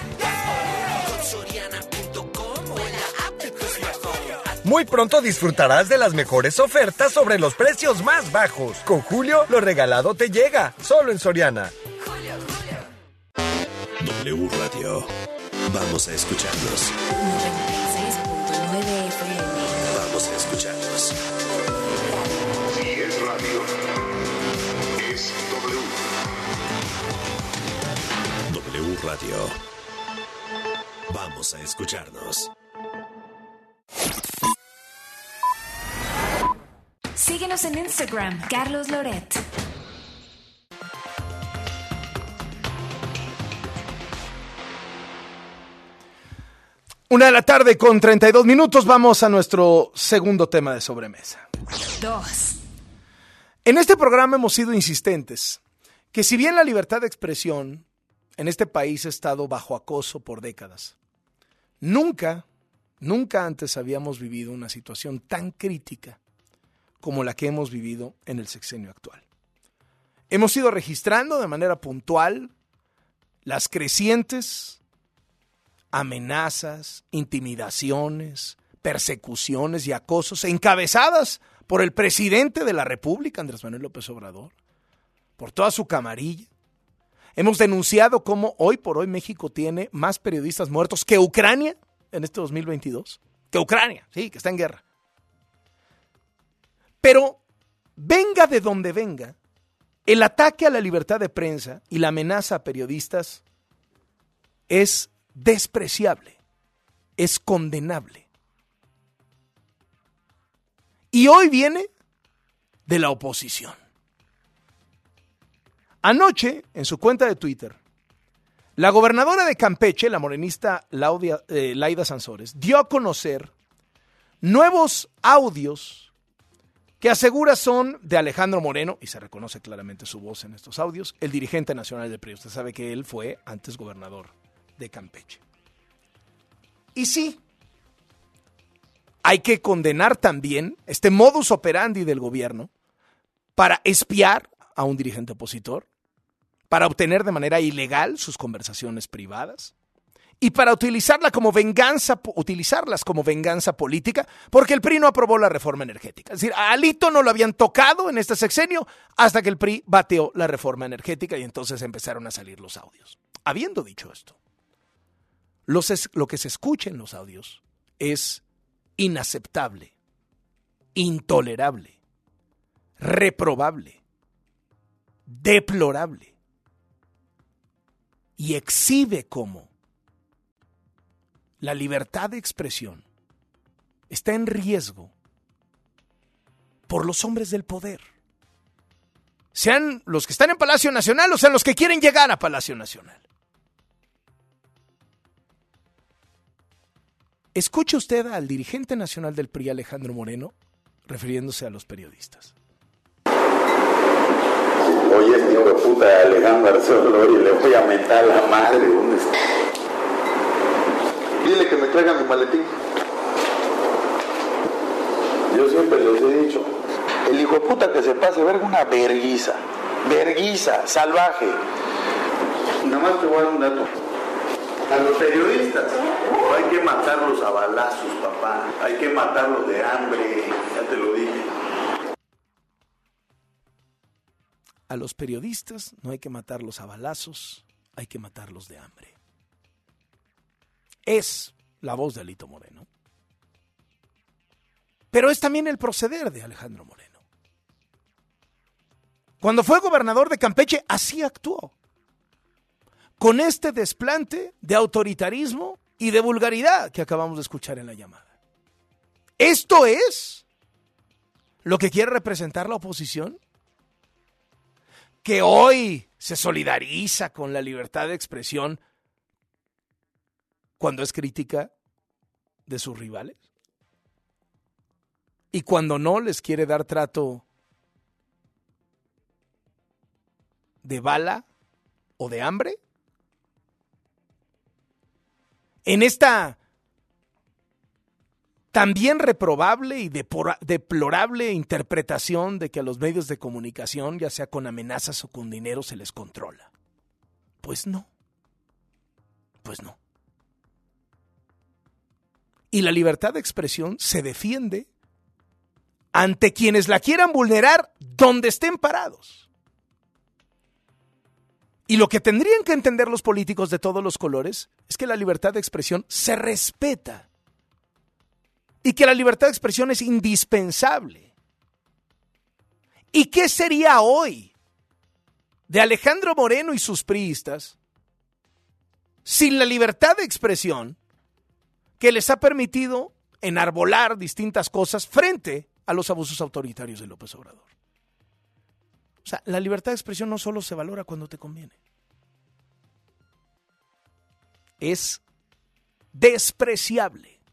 Muy pronto disfrutarás de las mejores ofertas sobre los precios más bajos. Con Julio, lo regalado te llega. Solo en Soriana. Julio, Julio. W Radio. Vamos a escucharnos. noventa y seis punto nueve F M. Vamos a escucharnos. Si es radio, es W. W Radio. Vamos a escucharnos. Síguenos en Instagram, Carlos Loret. Una de la tarde con treinta y dos minutos. Vamos a nuestro segundo tema de sobremesa. Dos. En este programa hemos sido insistentes que si bien la libertad de expresión en este país ha estado bajo acoso por décadas, nunca, nunca antes habíamos vivido una situación tan crítica como la que hemos vivido en el sexenio actual. Hemos ido registrando de manera puntual las crecientes amenazas, intimidaciones, persecuciones y acosos encabezadas por el presidente de la República, Andrés Manuel López Obrador, por toda su camarilla. Hemos denunciado cómo hoy por hoy México tiene más periodistas muertos que Ucrania en este dos mil veintidós. Que Ucrania, sí, que está en guerra. Pero venga de donde venga, el ataque a la libertad de prensa y la amenaza a periodistas es despreciable, es condenable. Y hoy viene de la oposición. Anoche, en su cuenta de Twitter, la gobernadora de Campeche, la morenista Laudia, eh, Laida Sansores, dio a conocer nuevos audios que asegura son de Alejandro Moreno, y se reconoce claramente su voz en estos audios, el dirigente nacional del P R I. Usted sabe que él fue antes gobernador de Campeche. Y sí, hay que condenar también este modus operandi del gobierno para espiar a un dirigente opositor, para obtener de manera ilegal sus conversaciones privadas y para utilizarla como venganza, utilizarlas como venganza política, porque el P R I no aprobó la reforma energética. Es decir, a Alito no lo habían tocado en este sexenio hasta que el P R I bateó la reforma energética y entonces empezaron a salir los audios. Habiendo dicho esto, los es, lo que se escucha en los audios es inaceptable, intolerable, reprobable, deplorable y exhibe cómo la libertad de expresión está en riesgo por los hombres del poder. Sean los que están en Palacio Nacional o sean los que quieren llegar a Palacio Nacional. Escuche usted al dirigente nacional del P R I, Alejandro Moreno, refiriéndose a los periodistas. Oye, este hijo de puta Alejandro Arceo, y le voy a mentar la madre. ¿Dónde está? Dile que me traiga mi maletín. Yo siempre les he dicho, el hijo de puta que se pase verga una verguiza, verguiza, salvaje. Nada más te voy a dar un dato. A los periodistas hay que matarlos a balazos, papá. Hay que matarlos de hambre, ya te lo dije. A los periodistas no hay que matarlos a balazos, hay que matarlos de hambre. Es la voz de Alito Moreno. Pero es también el proceder de Alejandro Moreno. Cuando fue gobernador de Campeche, así actuó. Con este desplante de autoritarismo y de vulgaridad que acabamos de escuchar en la llamada. ¿Esto es lo que quiere representar la oposición? Que hoy se solidariza con la libertad de expresión cuando es crítica de sus rivales. Y cuando no les quiere dar trato de bala o de hambre. En esta también reprobable y deplorable interpretación de que a los medios de comunicación, ya sea con amenazas o con dinero, se les controla. Pues no. Pues no. Y la libertad de expresión se defiende ante quienes la quieran vulnerar donde estén parados. Y lo que tendrían que entender los políticos de todos los colores es que la libertad de expresión se respeta y que la libertad de expresión es indispensable. ¿Y qué sería hoy de Alejandro Moreno y sus priistas sin la libertad de expresión que les ha permitido enarbolar distintas cosas frente a los abusos autoritarios de López Obrador? O sea, la libertad de expresión no solo se valora cuando te conviene. Es despreciable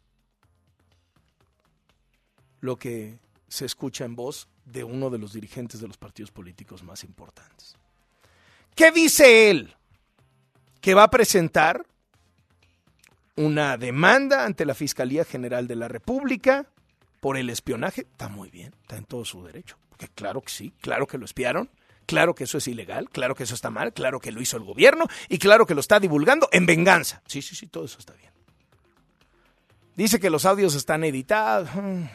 lo que se escucha en voz de uno de los dirigentes de los partidos políticos más importantes. ¿Qué dice él? Que va a presentar una demanda ante la Fiscalía General de la República por el espionaje. Está muy bien, está en todo su derecho. Porque claro que sí, claro que lo espiaron, claro que eso es ilegal, claro que eso está mal, claro que lo hizo el gobierno y claro que lo está divulgando en venganza. Sí, sí, sí, todo eso está bien. Dice que los audios están editados.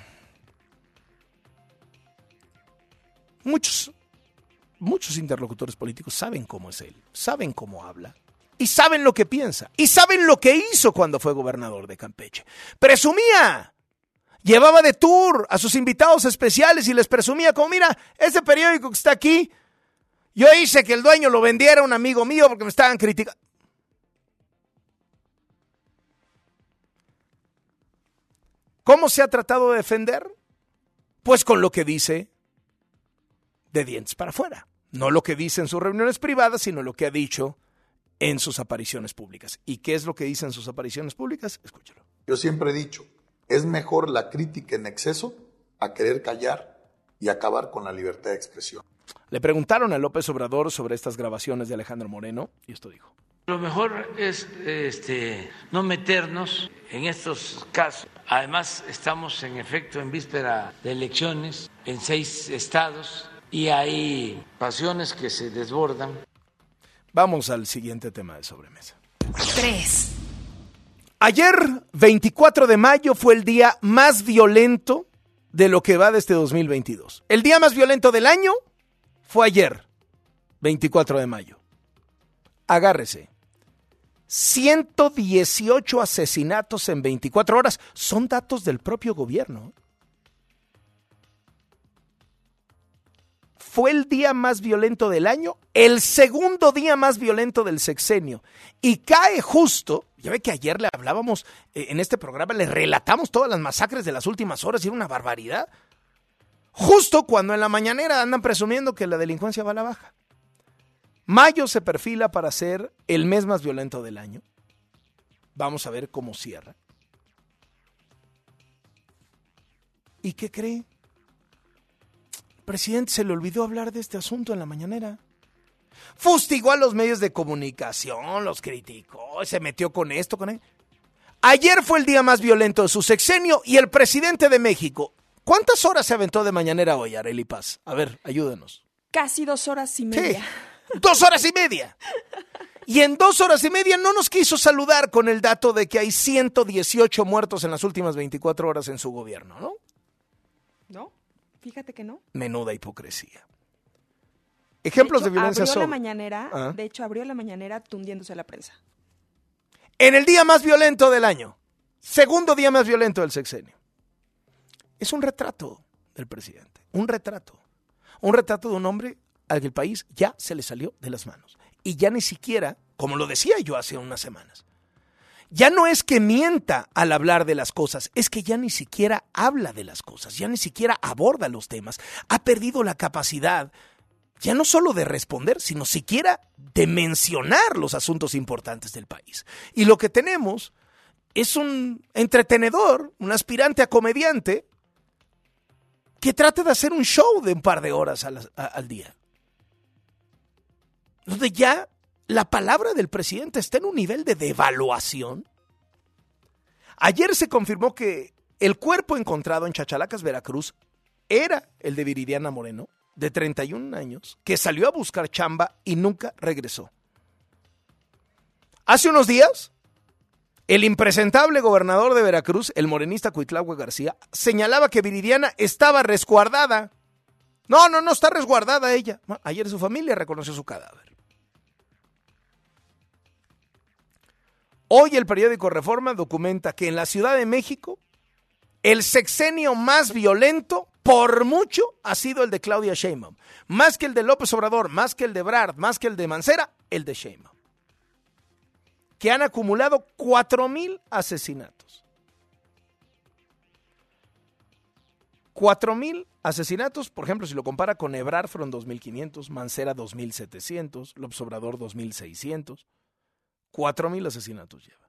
Muchos, muchos interlocutores políticos saben cómo es él, saben cómo habla y saben lo que piensa y saben lo que hizo cuando fue gobernador de Campeche. Presumía. Llevaba de tour a sus invitados especiales y les presumía como, mira, este periódico que está aquí, yo hice que el dueño lo vendiera a un amigo mío porque me estaban criticando. ¿Cómo se ha tratado de defender? Pues con lo que dice de dientes para afuera. No lo que dice en sus reuniones privadas, sino lo que ha dicho en sus apariciones públicas. ¿Y qué es lo que dice en sus apariciones públicas? Escúchalo. Yo siempre he dicho, es mejor la crítica en exceso a querer callar y acabar con la libertad de expresión. Le preguntaron a López Obrador sobre estas grabaciones de Alejandro Moreno y esto dijo. Lo mejor es este, no meternos en estos casos Además, estamos en efecto en víspera de elecciones en seis estados y hay pasiones que se desbordan. Vamos al siguiente tema de sobremesa. tres. Ayer, veinticuatro de mayo, fue el día más violento de lo que va de este dos mil veintidós. El día más violento del año fue ayer, veinticuatro de mayo. Agárrese. ciento dieciocho asesinatos en veinticuatro horas. Son datos del propio gobierno. Fue el día más violento del año, el segundo día más violento del sexenio. Y cae justo, ya ve que ayer le hablábamos, eh, en este programa le relatamos todas las masacres de las últimas horas y era una barbaridad. Justo cuando en la mañanera andan presumiendo que la delincuencia va a la baja. Mayo se perfila para ser el mes más violento del año. Vamos a ver cómo cierra. ¿Y qué cree? El presidente se le olvidó hablar de este asunto en la mañanera. Fustigó a los medios de comunicación, los criticó, se metió con esto, con él. Ayer fue el día más violento de su sexenio y el presidente de México. ¿Cuántas horas se aventó de mañanera hoy, Arely Paz? A ver, ayúdenos. Casi dos horas y media. Sí, dos horas y media. Y en dos horas y media no nos quiso saludar con el dato de que hay ciento dieciocho muertos en las últimas veinticuatro horas en su gobierno, ¿no? ¿No? Fíjate que no. Menuda hipocresía. Ejemplos de, de hecho, violencia abrió sobre. la mañanera, ¿Ah? De hecho, abrió la mañanera tundiéndose a la prensa. En el día más violento del año, segundo día más violento del sexenio. Es un retrato del presidente, un retrato. Un retrato de un hombre al que el país ya se le salió de las manos. Y ya ni siquiera, como lo decía yo hace unas semanas, ya no es que mienta al hablar de las cosas, es que ya ni siquiera habla de las cosas, ya ni siquiera aborda los temas. Ha perdido la capacidad, ya no solo de responder, sino siquiera de mencionar los asuntos importantes del país. Y lo que tenemos es un entretenedor, un aspirante a comediante, que trata de hacer un show de un par de horas a la, a, al día. Donde ya la palabra del presidente está en un nivel de devaluación. Ayer se confirmó que el cuerpo encontrado en Chachalacas, Veracruz, era el de Viridiana Moreno, de treinta y un años, que salió a buscar chamba y nunca regresó. Hace unos días, el impresentable gobernador de Veracruz, el morenista Cuitlahua García, señalaba que Viridiana estaba resguardada. No, no, no está resguardada ella. Ayer su familia reconoció su cadáver. Hoy el periódico Reforma documenta que en la Ciudad de México el sexenio más violento, por mucho, ha sido el de Claudia Sheinbaum. Más que el de López Obrador, más que el de Ebrard, más que el de Mancera, el de Sheinbaum. Que han acumulado cuatro mil asesinatos. cuatro mil asesinatos, por ejemplo, si lo compara con Ebrard, fueron dos mil quinientos, Mancera dos mil setecientos, López Obrador dos mil seiscientos. Cuatro mil asesinatos lleva.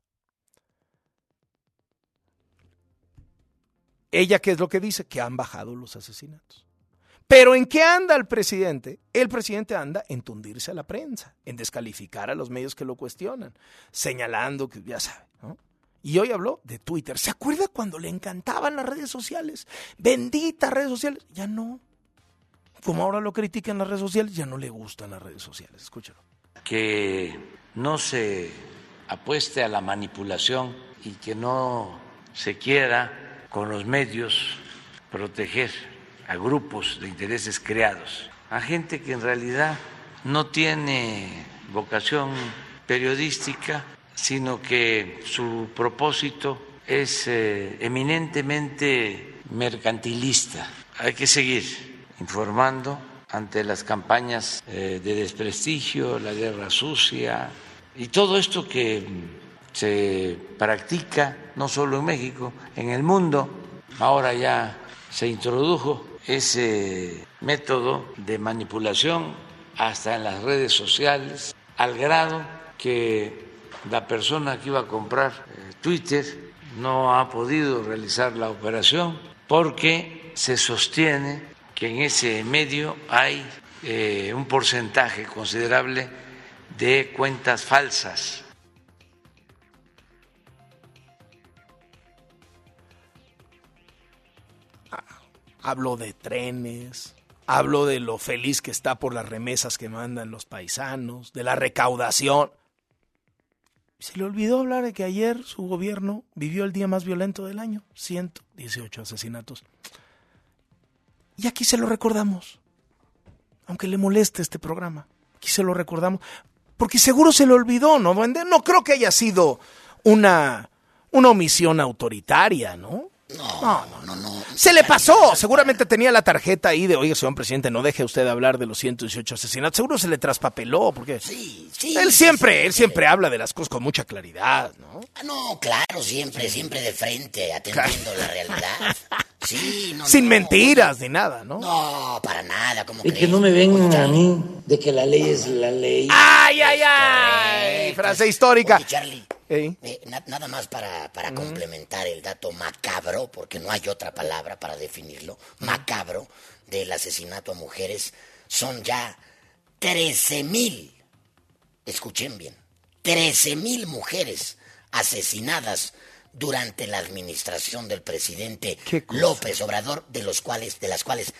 ¿Ella qué es lo que dice? Que han bajado los asesinatos. ¿Pero en qué anda el presidente? El presidente anda en tundirse a la prensa, en descalificar a los medios que lo cuestionan, señalando que ya sabe, ¿no? Y hoy habló de Twitter. ¿Se acuerda cuando le encantaban las redes sociales? Benditas redes sociales. Ya no. Como ahora lo critican las redes sociales, ya no le gustan las redes sociales. Escúchalo. Que no se apueste a la manipulación y que no se quiera con los medios proteger a grupos de intereses creados, a gente que en realidad no tiene vocación periodística, sino que su propósito es eh, eminentemente mercantilista. Hay que seguir informando ante las campañas eh, de desprestigio, la guerra sucia y todo esto que se practica no solo en México, en el mundo. Ahora ya se introdujo ese método de manipulación hasta en las redes sociales, al grado que la persona que iba a comprar eh, Twitter no ha podido realizar la operación porque se sostiene que en ese medio hay eh, un porcentaje considerable de cuentas falsas. Habló de trenes, habló de lo feliz que está por las remesas que mandan los paisanos, de la recaudación. Se le olvidó hablar de que ayer su gobierno vivió el día más violento del año, ciento dieciocho asesinatos. Y aquí se lo recordamos, aunque le moleste este programa, aquí se lo recordamos, porque seguro se le olvidó, ¿no, Duende? No creo que haya sido una, una omisión autoritaria, ¿no? No, no, no, no. Se le pasó, seguramente tenía la tarjeta ahí de, oiga, señor presidente, no deje usted de hablar de los ciento dieciocho asesinatos, seguro se le traspapeló, porque sí, sí, él siempre, sí, él siempre habla de las cosas con mucha claridad, ¿no? Ah, no, claro, siempre, siempre de frente, atendiendo claro. la realidad. Sí, no, Sin no, mentiras ni nada, ¿no? No, para nada, ¿cómo Y crees? que no me vengan a mí de que la ley es la ley. ¡Ay, ay, ay! Frase histórica. Oye, Charlie, ¿Eh? eh, na- nada más para, para uh-huh. complementar el dato macabro, porque no hay otra palabra para definirlo, macabro, del asesinato a mujeres, son ya trece mil, escuchen bien, trece mil mujeres asesinadas durante la administración del presidente López Obrador, de los cuales, de las cuales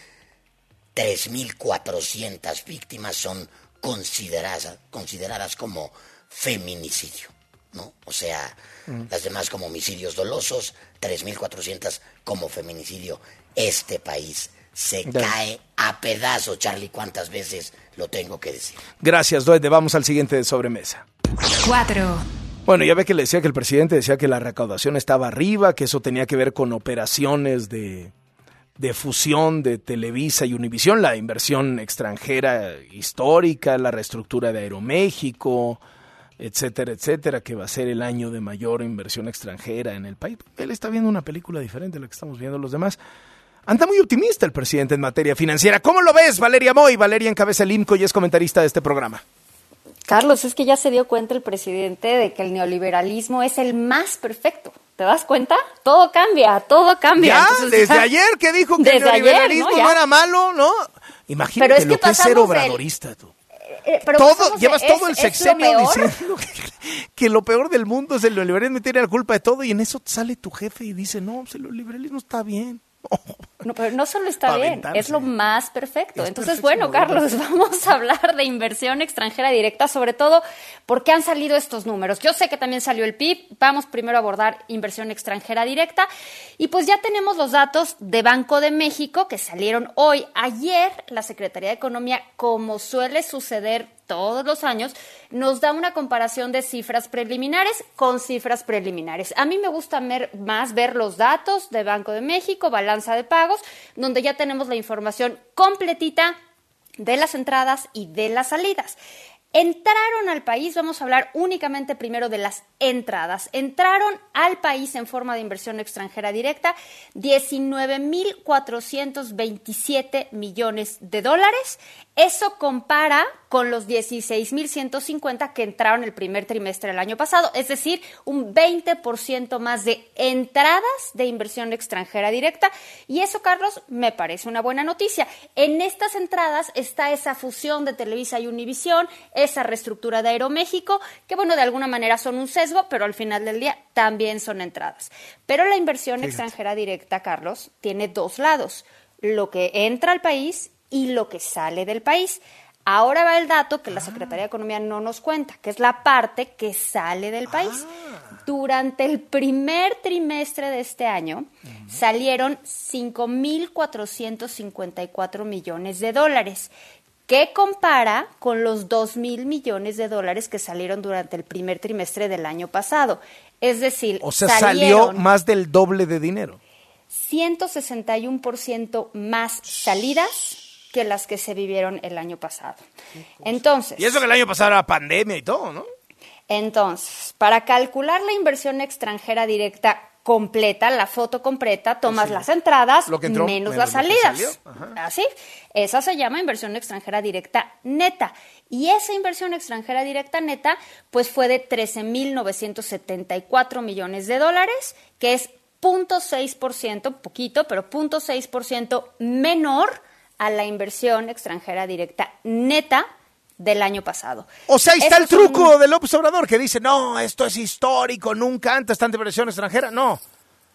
tres mil cuatrocientas víctimas son consideradas, consideradas como feminicidio, ¿no? O sea, mm. las demás como homicidios dolosos, tres mil cuatrocientas como feminicidio. Este país se yeah. cae a pedazos, Charlie, ¿cuántas veces lo tengo que decir? Gracias, Duende. Vamos al siguiente de sobremesa. Cuatro. Bueno, ya ve que le decía que el presidente decía que la recaudación estaba arriba, que eso tenía que ver con operaciones de, de fusión de Televisa y Univisión, la inversión extranjera histórica, la reestructura de Aeroméxico, etcétera, etcétera, que va a ser el año de mayor inversión extranjera en el país. Él está viendo una película diferente a la que estamos viendo los demás. Anda muy optimista el presidente en materia financiera. ¿Cómo lo ves, Valeria Moy? Valeria encabeza el I M C O y es comentarista de este programa. Carlos, es que ya se dio cuenta el presidente de que el neoliberalismo es el más perfecto. ¿Te das cuenta? Todo cambia, todo cambia. Ya, Entonces, desde ya, ayer que dijo que el neoliberalismo ayer, ¿no? no era malo, ¿no? Imagínate es lo que es ser obradorista, el... tú. Eh, pero todo, llevas es, todo el sexenio diciendo que, que lo peor del mundo es el neoliberalismo y tiene la culpa de todo, y en eso sale tu jefe y dice, no, pues el neoliberalismo está bien. Oh. No, pero no solo está bien, es lo más perfecto. Es Entonces, perfecto, bueno, Carlos, vamos a hablar de inversión extranjera directa, sobre todo porque han salido estos números. Yo sé que también salió el P I B, vamos primero a abordar inversión extranjera directa y pues ya tenemos los datos de Banco de México que salieron hoy. Ayer la Secretaría de Economía, como suele suceder todos los años, nos da una comparación de cifras preliminares con cifras preliminares. A mí me gusta mer- más ver los datos de Banco de México, balanza de pagos, donde ya tenemos la información completita de las entradas y de las salidas. Entraron al país, vamos a hablar únicamente primero de las entradas. Entraron al país en forma de inversión extranjera directa diecinueve mil cuatrocientos veintisiete millones de dólares. Eso compara con los dieciséis mil ciento cincuenta que entraron el primer trimestre del año pasado, es decir, un veinte por ciento más de entradas de inversión extranjera directa. Y eso, Carlos, me parece una buena noticia. En estas entradas está esa fusión de Televisa y Univisión, esa reestructura de Aeroméxico, que bueno, de alguna manera son un sesgo, pero al final del día también son entradas. Pero la inversión Fíjate. extranjera directa, Carlos, tiene dos lados, lo que entra al país y lo que sale del país. Ahora va el dato que la Secretaría de Economía no nos cuenta, que es la parte que sale del país. Ah. Durante el primer trimestre de este año uh-huh. salieron cinco mil cuatrocientos cincuenta y cuatro millones de dólares, que compara con los dos mil millones de dólares que salieron durante el primer trimestre del año pasado. Es decir, o sea, salió más del doble de dinero. ciento sesenta y uno por ciento más salidas que las que se vivieron el año pasado. Entonces, y eso que el año pasado era pandemia y todo, ¿no? Entonces, para calcular la inversión extranjera directa completa, la foto completa, tomas sí. las entradas entró, menos, menos las salidas. Así, esa se llama inversión extranjera directa neta. Y esa inversión extranjera directa neta, pues fue de trece mil novecientos setenta y cuatro millones de dólares, que es cero punto seis por ciento, poquito, pero cero punto seis por ciento menor a la inversión extranjera directa neta del año pasado. O sea, ahí está Esos el truco son... de López Obrador, que dice, no, esto es histórico, nunca antes tanta inversión extranjera. No,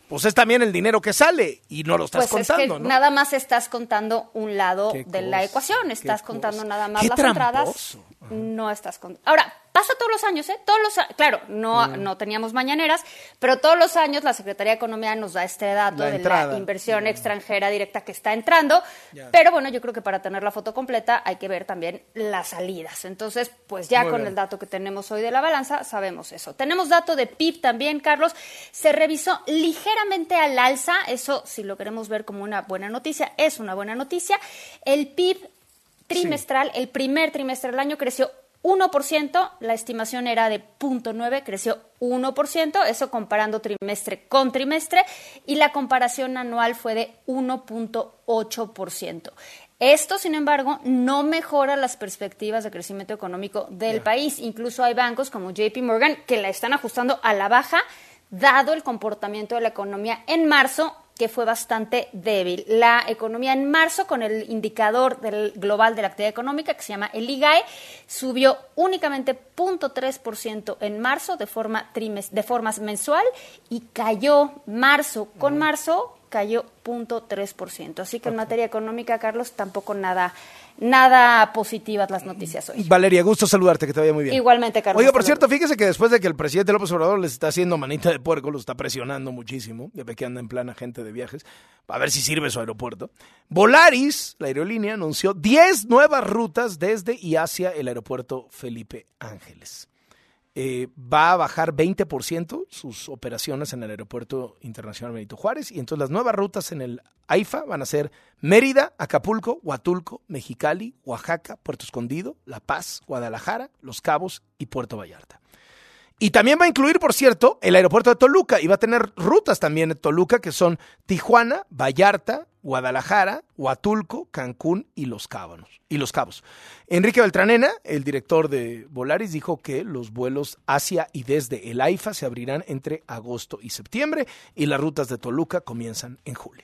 pues es también el dinero que sale y no lo estás pues contando, es que ¿no? nada más estás contando un lado Qué de cosa, la ecuación, estás qué contando cosa. nada más Qué las tramposo. entradas, no estás contando. Ahora, pasa todos los años, ¿eh? Todos los, a- claro, no, Mm. no teníamos mañaneras, pero todos los años la Secretaría de Economía nos da este dato La de entrada. la inversión extranjera directa que está entrando, Ya. pero bueno, yo creo que para tener la foto completa hay que ver también las salidas. Entonces, pues ya Muy con bien. el dato que tenemos hoy de la balanza, sabemos eso. Tenemos dato de P I B también, Carlos, se revisó ligeramente al alza, eso si lo queremos ver como una buena noticia, es una buena noticia. El P I B trimestral, el primer trimestre del año creció uno por ciento, la estimación era de cero punto nueve, creció uno por ciento, eso comparando trimestre con trimestre, y la comparación anual fue de uno punto ocho por ciento. Esto, sin embargo, no mejora las perspectivas de crecimiento económico del Ya. país. Incluso hay bancos como J P Morgan que la están ajustando a la baja, dado el comportamiento de la economía en marzo, que fue bastante débil. La economía en marzo, con el indicador del global de la actividad económica, que se llama el I G A E, subió únicamente cero punto tres por ciento en marzo de forma, trimes, de forma mensual y cayó marzo con marzo, cayó cero punto tres por ciento. Así que en materia económica, Carlos, tampoco nada, nada positivas las noticias hoy. Valeria, gusto saludarte, que te vaya muy bien. Igualmente, Carlos. Oiga, por hasta cierto, luego. fíjese que después de que el presidente López Obrador les está haciendo manita de puerco, los está presionando muchísimo, ya ve que anda en plan agente de viajes, a ver si sirve su aeropuerto. Volaris, la aerolínea, anunció diez nuevas rutas desde y hacia el aeropuerto Felipe Ángeles. Eh, va a bajar veinte por ciento sus operaciones en el Aeropuerto Internacional Benito Juárez, y entonces las nuevas rutas en el AIFA van a ser Mérida, Acapulco, Huatulco, Mexicali, Oaxaca, Puerto Escondido, La Paz, Guadalajara, Los Cabos y Puerto Vallarta. Y también va a incluir, por cierto, el aeropuerto de Toluca, y va a tener rutas también en Toluca, que son Tijuana, Vallarta, Guadalajara, Huatulco, Cancún y Los Cabos. Y Los Cabos. Enrique Beltranena, el director de Volaris, dijo que los vuelos hacia y desde el AIFA se abrirán entre agosto y septiembre, y las rutas de Toluca comienzan en julio.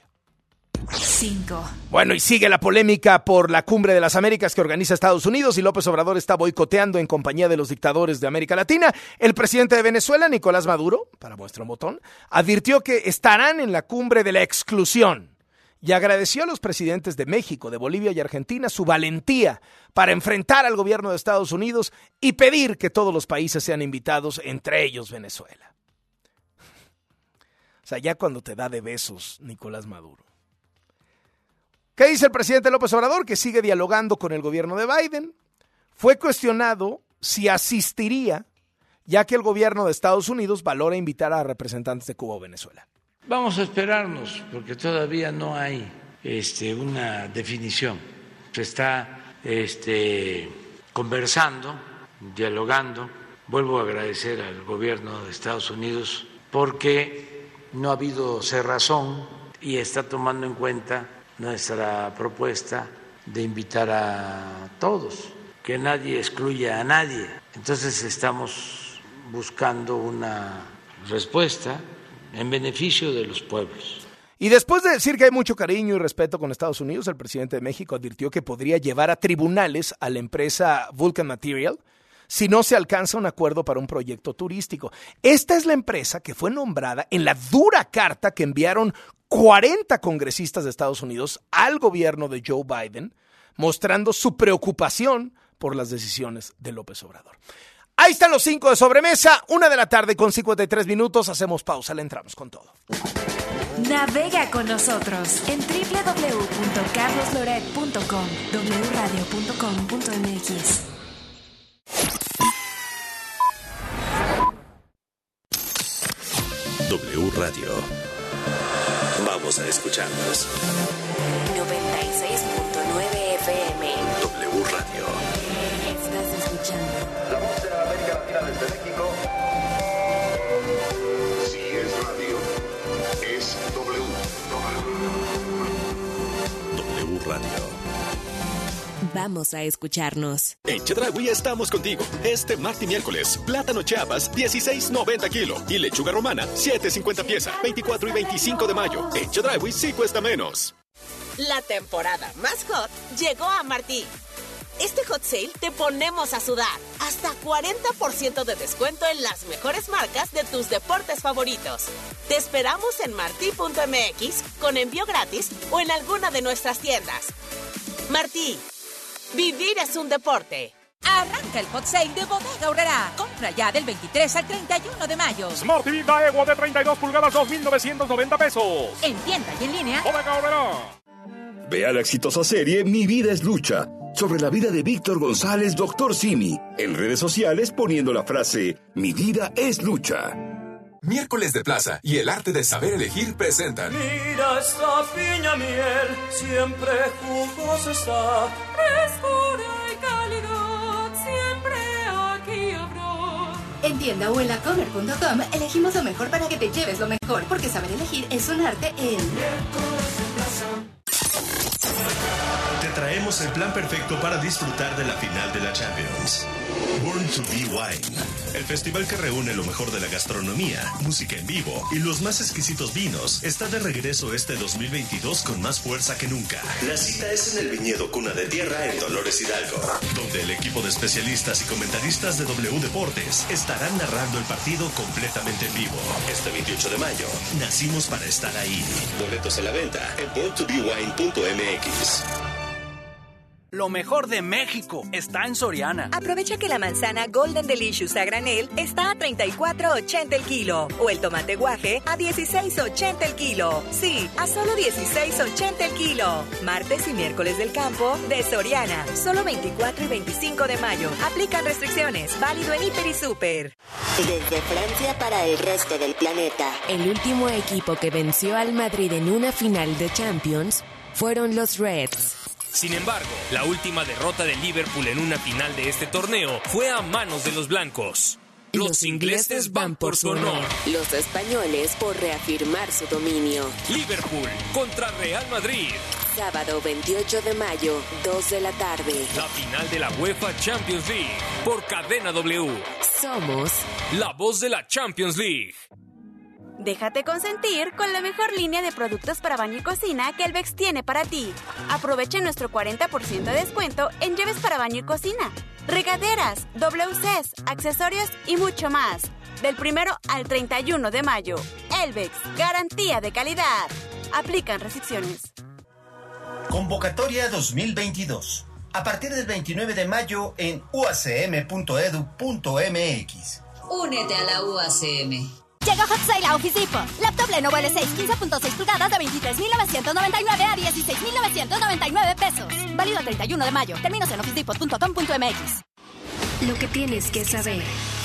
cinco. Bueno, y sigue la polémica por la Cumbre de las Américas que organiza Estados Unidos, y López Obrador está boicoteando en compañía de los dictadores de América Latina. El presidente de Venezuela, Nicolás Maduro, para muestra un botón, advirtió que estarán en la Cumbre de la Exclusión y agradeció a los presidentes de México, de Bolivia y Argentina su valentía para enfrentar al gobierno de Estados Unidos y pedir que todos los países sean invitados, entre ellos Venezuela. O sea, ya cuando te da de besos Nicolás Maduro. ¿Qué dice el presidente López Obrador? Que sigue dialogando con el gobierno de Biden. Fue cuestionado si asistiría, ya que el gobierno de Estados Unidos valora invitar a representantes de Cuba o Venezuela. Vamos a esperarnos, porque todavía no hay este, una definición. Se está este, conversando, dialogando. Vuelvo a agradecer al gobierno de Estados Unidos porque no ha habido cerrazón y está tomando en cuenta nuestra propuesta de invitar a todos, que nadie excluya a nadie. Entonces estamos buscando una respuesta en beneficio de los pueblos. Y después de decir que hay mucho cariño y respeto con Estados Unidos, el presidente de México advirtió que podría llevar a tribunales a la empresa Vulcan Material si no se alcanza un acuerdo para un proyecto turístico. Esta es la empresa que fue nombrada en la dura carta que enviaron cuarenta congresistas de Estados Unidos al gobierno de Joe Biden, mostrando su preocupación por las decisiones de López Obrador. Ahí están los cinco de sobremesa, una de la tarde con cincuenta y tres minutos. Hacemos pausa, le entramos con todo. Navega con nosotros en doble u doble u doble u punto carlos loret punto com, doble u radio punto com punto m x. W Radio. Vamos a escucharnos. noventa y seis punto nueve F M. W Radio. Estás escuchando La voz de la América Latina desde México. Si es radio, es W. W Radio. Vamos a escucharnos. En Chedraui estamos contigo. Este martes y miércoles, plátano Chiapas, dieciséis noventa kilo. Y lechuga romana, siete cincuenta pieza. veinticuatro y veinticinco de mayo. En Chedraui sí cuesta menos. La temporada más hot llegó a Martí. Este hot sale te ponemos a sudar. Hasta cuarenta por ciento de descuento en las mejores marcas de tus deportes favoritos. Te esperamos en martí punto m x con envío gratis o en alguna de nuestras tiendas. Martí, vivir es un deporte. Arranca el hot sale de Bodega Aurrerá. Compra ya del veintitrés al treinta y uno de mayo. Smart T V Daewoo de treinta y dos pulgadas, dos mil novecientos noventa pesos. En tienda y en línea. Bodega Aurrerá. Vea la exitosa serie Mi Vida es Lucha, sobre la vida de Víctor González, doctor Simi, en redes sociales poniendo la frase Mi Vida es Lucha. Miércoles de Plaza y el arte de saber elegir presentan. Mira esta piña miel, siempre jugosa está, frescura y calidad, siempre aquí habrá. En tienda o en la comer punto com elegimos lo mejor para que te lleves lo mejor, porque saber elegir es un arte en Miércoles de Plaza. Te traemos el plan perfecto para disfrutar de la final de la Champions. Born to be Wine, el festival que reúne lo mejor de la gastronomía, música en vivo y los más exquisitos vinos, está de regreso este dos mil veintidós con más fuerza que nunca. La cita es en el viñedo Cuna de Tierra en Dolores Hidalgo, donde el equipo de especialistas y comentaristas de W Deportes estarán narrando el partido completamente en vivo. Este veintiocho de mayo, nacimos para estar ahí. Boletos a la venta en born to be wine punto m x. Lo mejor de México está en Soriana. Aprovecha que la manzana Golden Delicious a granel está a treinta y cuatro ochenta el kilo o el tomate guaje a dieciséis ochenta el kilo. Sí, a solo dieciséis ochenta el kilo. Martes y miércoles del campo de Soriana. Solo veinticuatro y veinticinco de mayo. Aplican restricciones. Válido en Hiper y Super. Desde Francia para el resto del planeta. El último equipo que venció al Madrid en una final de Champions fueron los Reds. Sin embargo, la última derrota de Liverpool en una final de este torneo fue a manos de los blancos. Los, los ingleses van por su honor. Los españoles por reafirmar su dominio. Liverpool contra Real Madrid. Sábado veintiocho de mayo, dos de la tarde. La final de la UEFA Champions League por Cadena W. Somos la voz de la Champions League. Déjate consentir con la mejor línea de productos para baño y cocina que Elvex tiene para ti. Aprovecha nuestro cuarenta por ciento de descuento en llaves para baño y cocina, regaderas, W Cs, accesorios y mucho más. Del primero al treinta y uno de mayo. Elvex, garantía de calidad. Aplican restricciones. Convocatoria dos mil veintidós. A partir del veintinueve de mayo en u a c m punto e d u punto m x. Únete a la U A C M. Llega Hot Sale a Office Depot. Laptop Lenovo L seis quince punto seis pulgadas de veintitrés mil novecientos noventa y nueve a dieciséis mil novecientos noventa y nueve pesos. Válido el treinta y uno de mayo. Términos en office depot punto com punto m x. Lo que tienes que saber.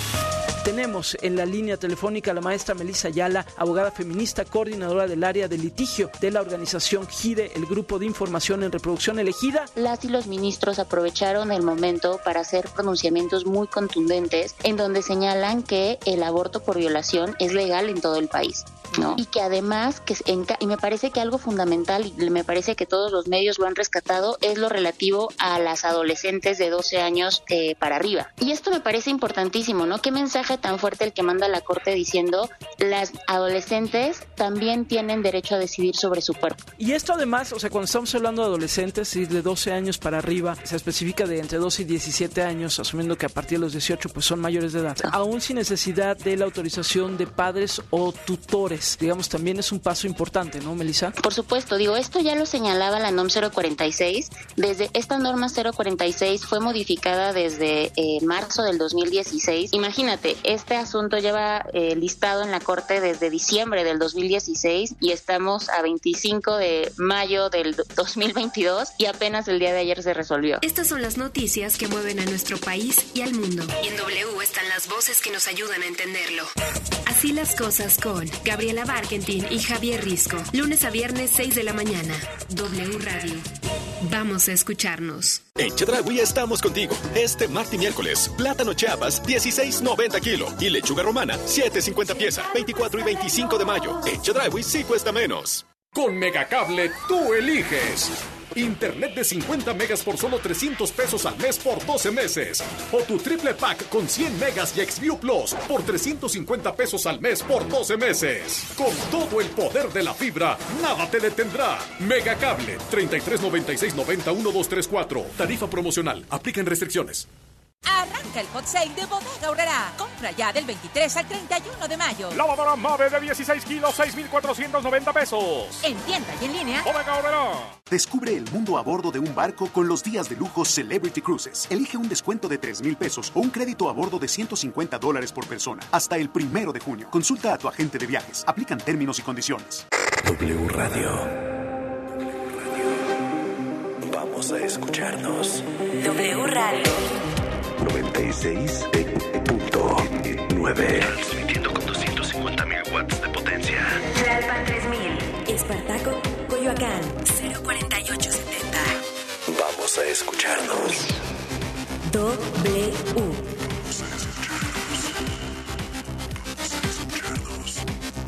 Tenemos en la línea telefónica a la maestra Melissa Ayala, abogada feminista, coordinadora del área de litigio de la organización GIDE, el Grupo de Información en Reproducción Elegida. Las y los ministros aprovecharon el momento para hacer pronunciamientos muy contundentes en donde señalan que el aborto por violación es legal en todo el país, ¿no? Y que además, que en, y me parece que algo fundamental, y me parece que todos los medios lo han rescatado, es lo relativo a las adolescentes de doce años eh, para arriba. Y esto me parece importantísimo, ¿no? ¿Qué mensaje tan fuerte el que manda la Corte diciendo las adolescentes también tienen derecho a decidir sobre su cuerpo? Y esto además, o sea, cuando estamos hablando de adolescentes y de doce años para arriba, se especifica de entre doce y diecisiete años, asumiendo que a partir de los dieciocho pues son mayores de edad, aún sin necesidad de la autorización de padres o tutores. Digamos, también es un paso importante, ¿no, Melissa? Por supuesto, digo, esto ya lo señalaba la NOM cero cuarenta y seis. Desde esta norma cero cuarenta y seis fue modificada desde eh, marzo del dos mil dieciséis. Imagínate, este asunto lleva eh, listado en la Corte desde diciembre del dos mil dieciséis y estamos a veinticinco de mayo del dos mil veintidós y apenas el día de ayer se resolvió. Estas son las noticias que mueven a nuestro país y al mundo. Y en W están las voces que nos ayudan a entenderlo. Así las cosas con Gabriela Barkentin y Javier Risco. Lunes a viernes, seis de la mañana. W Radio. Vamos a escucharnos. En Chedraui estamos contigo. Este martes y miércoles, plátano Chiapas, dieciséis noventa kilo. Y lechuga romana, siete cincuenta pieza, veinticuatro y veinticinco de mayo. En Chedraui sí cuesta menos. Con Megacable tú eliges. Internet de cincuenta megas por solo trescientos pesos al mes por doce meses. O tu triple pack con cien megas y Xview Plus por trescientos cincuenta pesos al mes por doce meses. Con todo el poder de la fibra, nada te detendrá. Megacable, treinta y tres noventa y seis noventa uno dos tres cuatro. Tarifa promocional. Aplican restricciones. Arranca el hot sale de Bodega Aurrerá. Compra ya del veintitrés al treinta y uno de mayo. Lavadora Mave de dieciséis kilos, seis mil cuatrocientos noventa pesos. En tienda y en línea. Bodega Aurrerá. Descubre el mundo a bordo de un barco con los días de lujo Celebrity Cruises. Elige un descuento de tres mil pesos o un crédito a bordo de ciento cincuenta dólares por persona hasta el primero de junio. Consulta a tu agente de viajes. Aplican términos y condiciones. W Radio. Vamos a escucharnos. W Radio. noventa y seis punto nueve. Transmitiendo con doscientos cincuenta mil watts de potencia. Tlalpan tres mil. Espartaco, Coyoacán. cero cuarenta y ocho setenta. Vamos a escucharnos. W.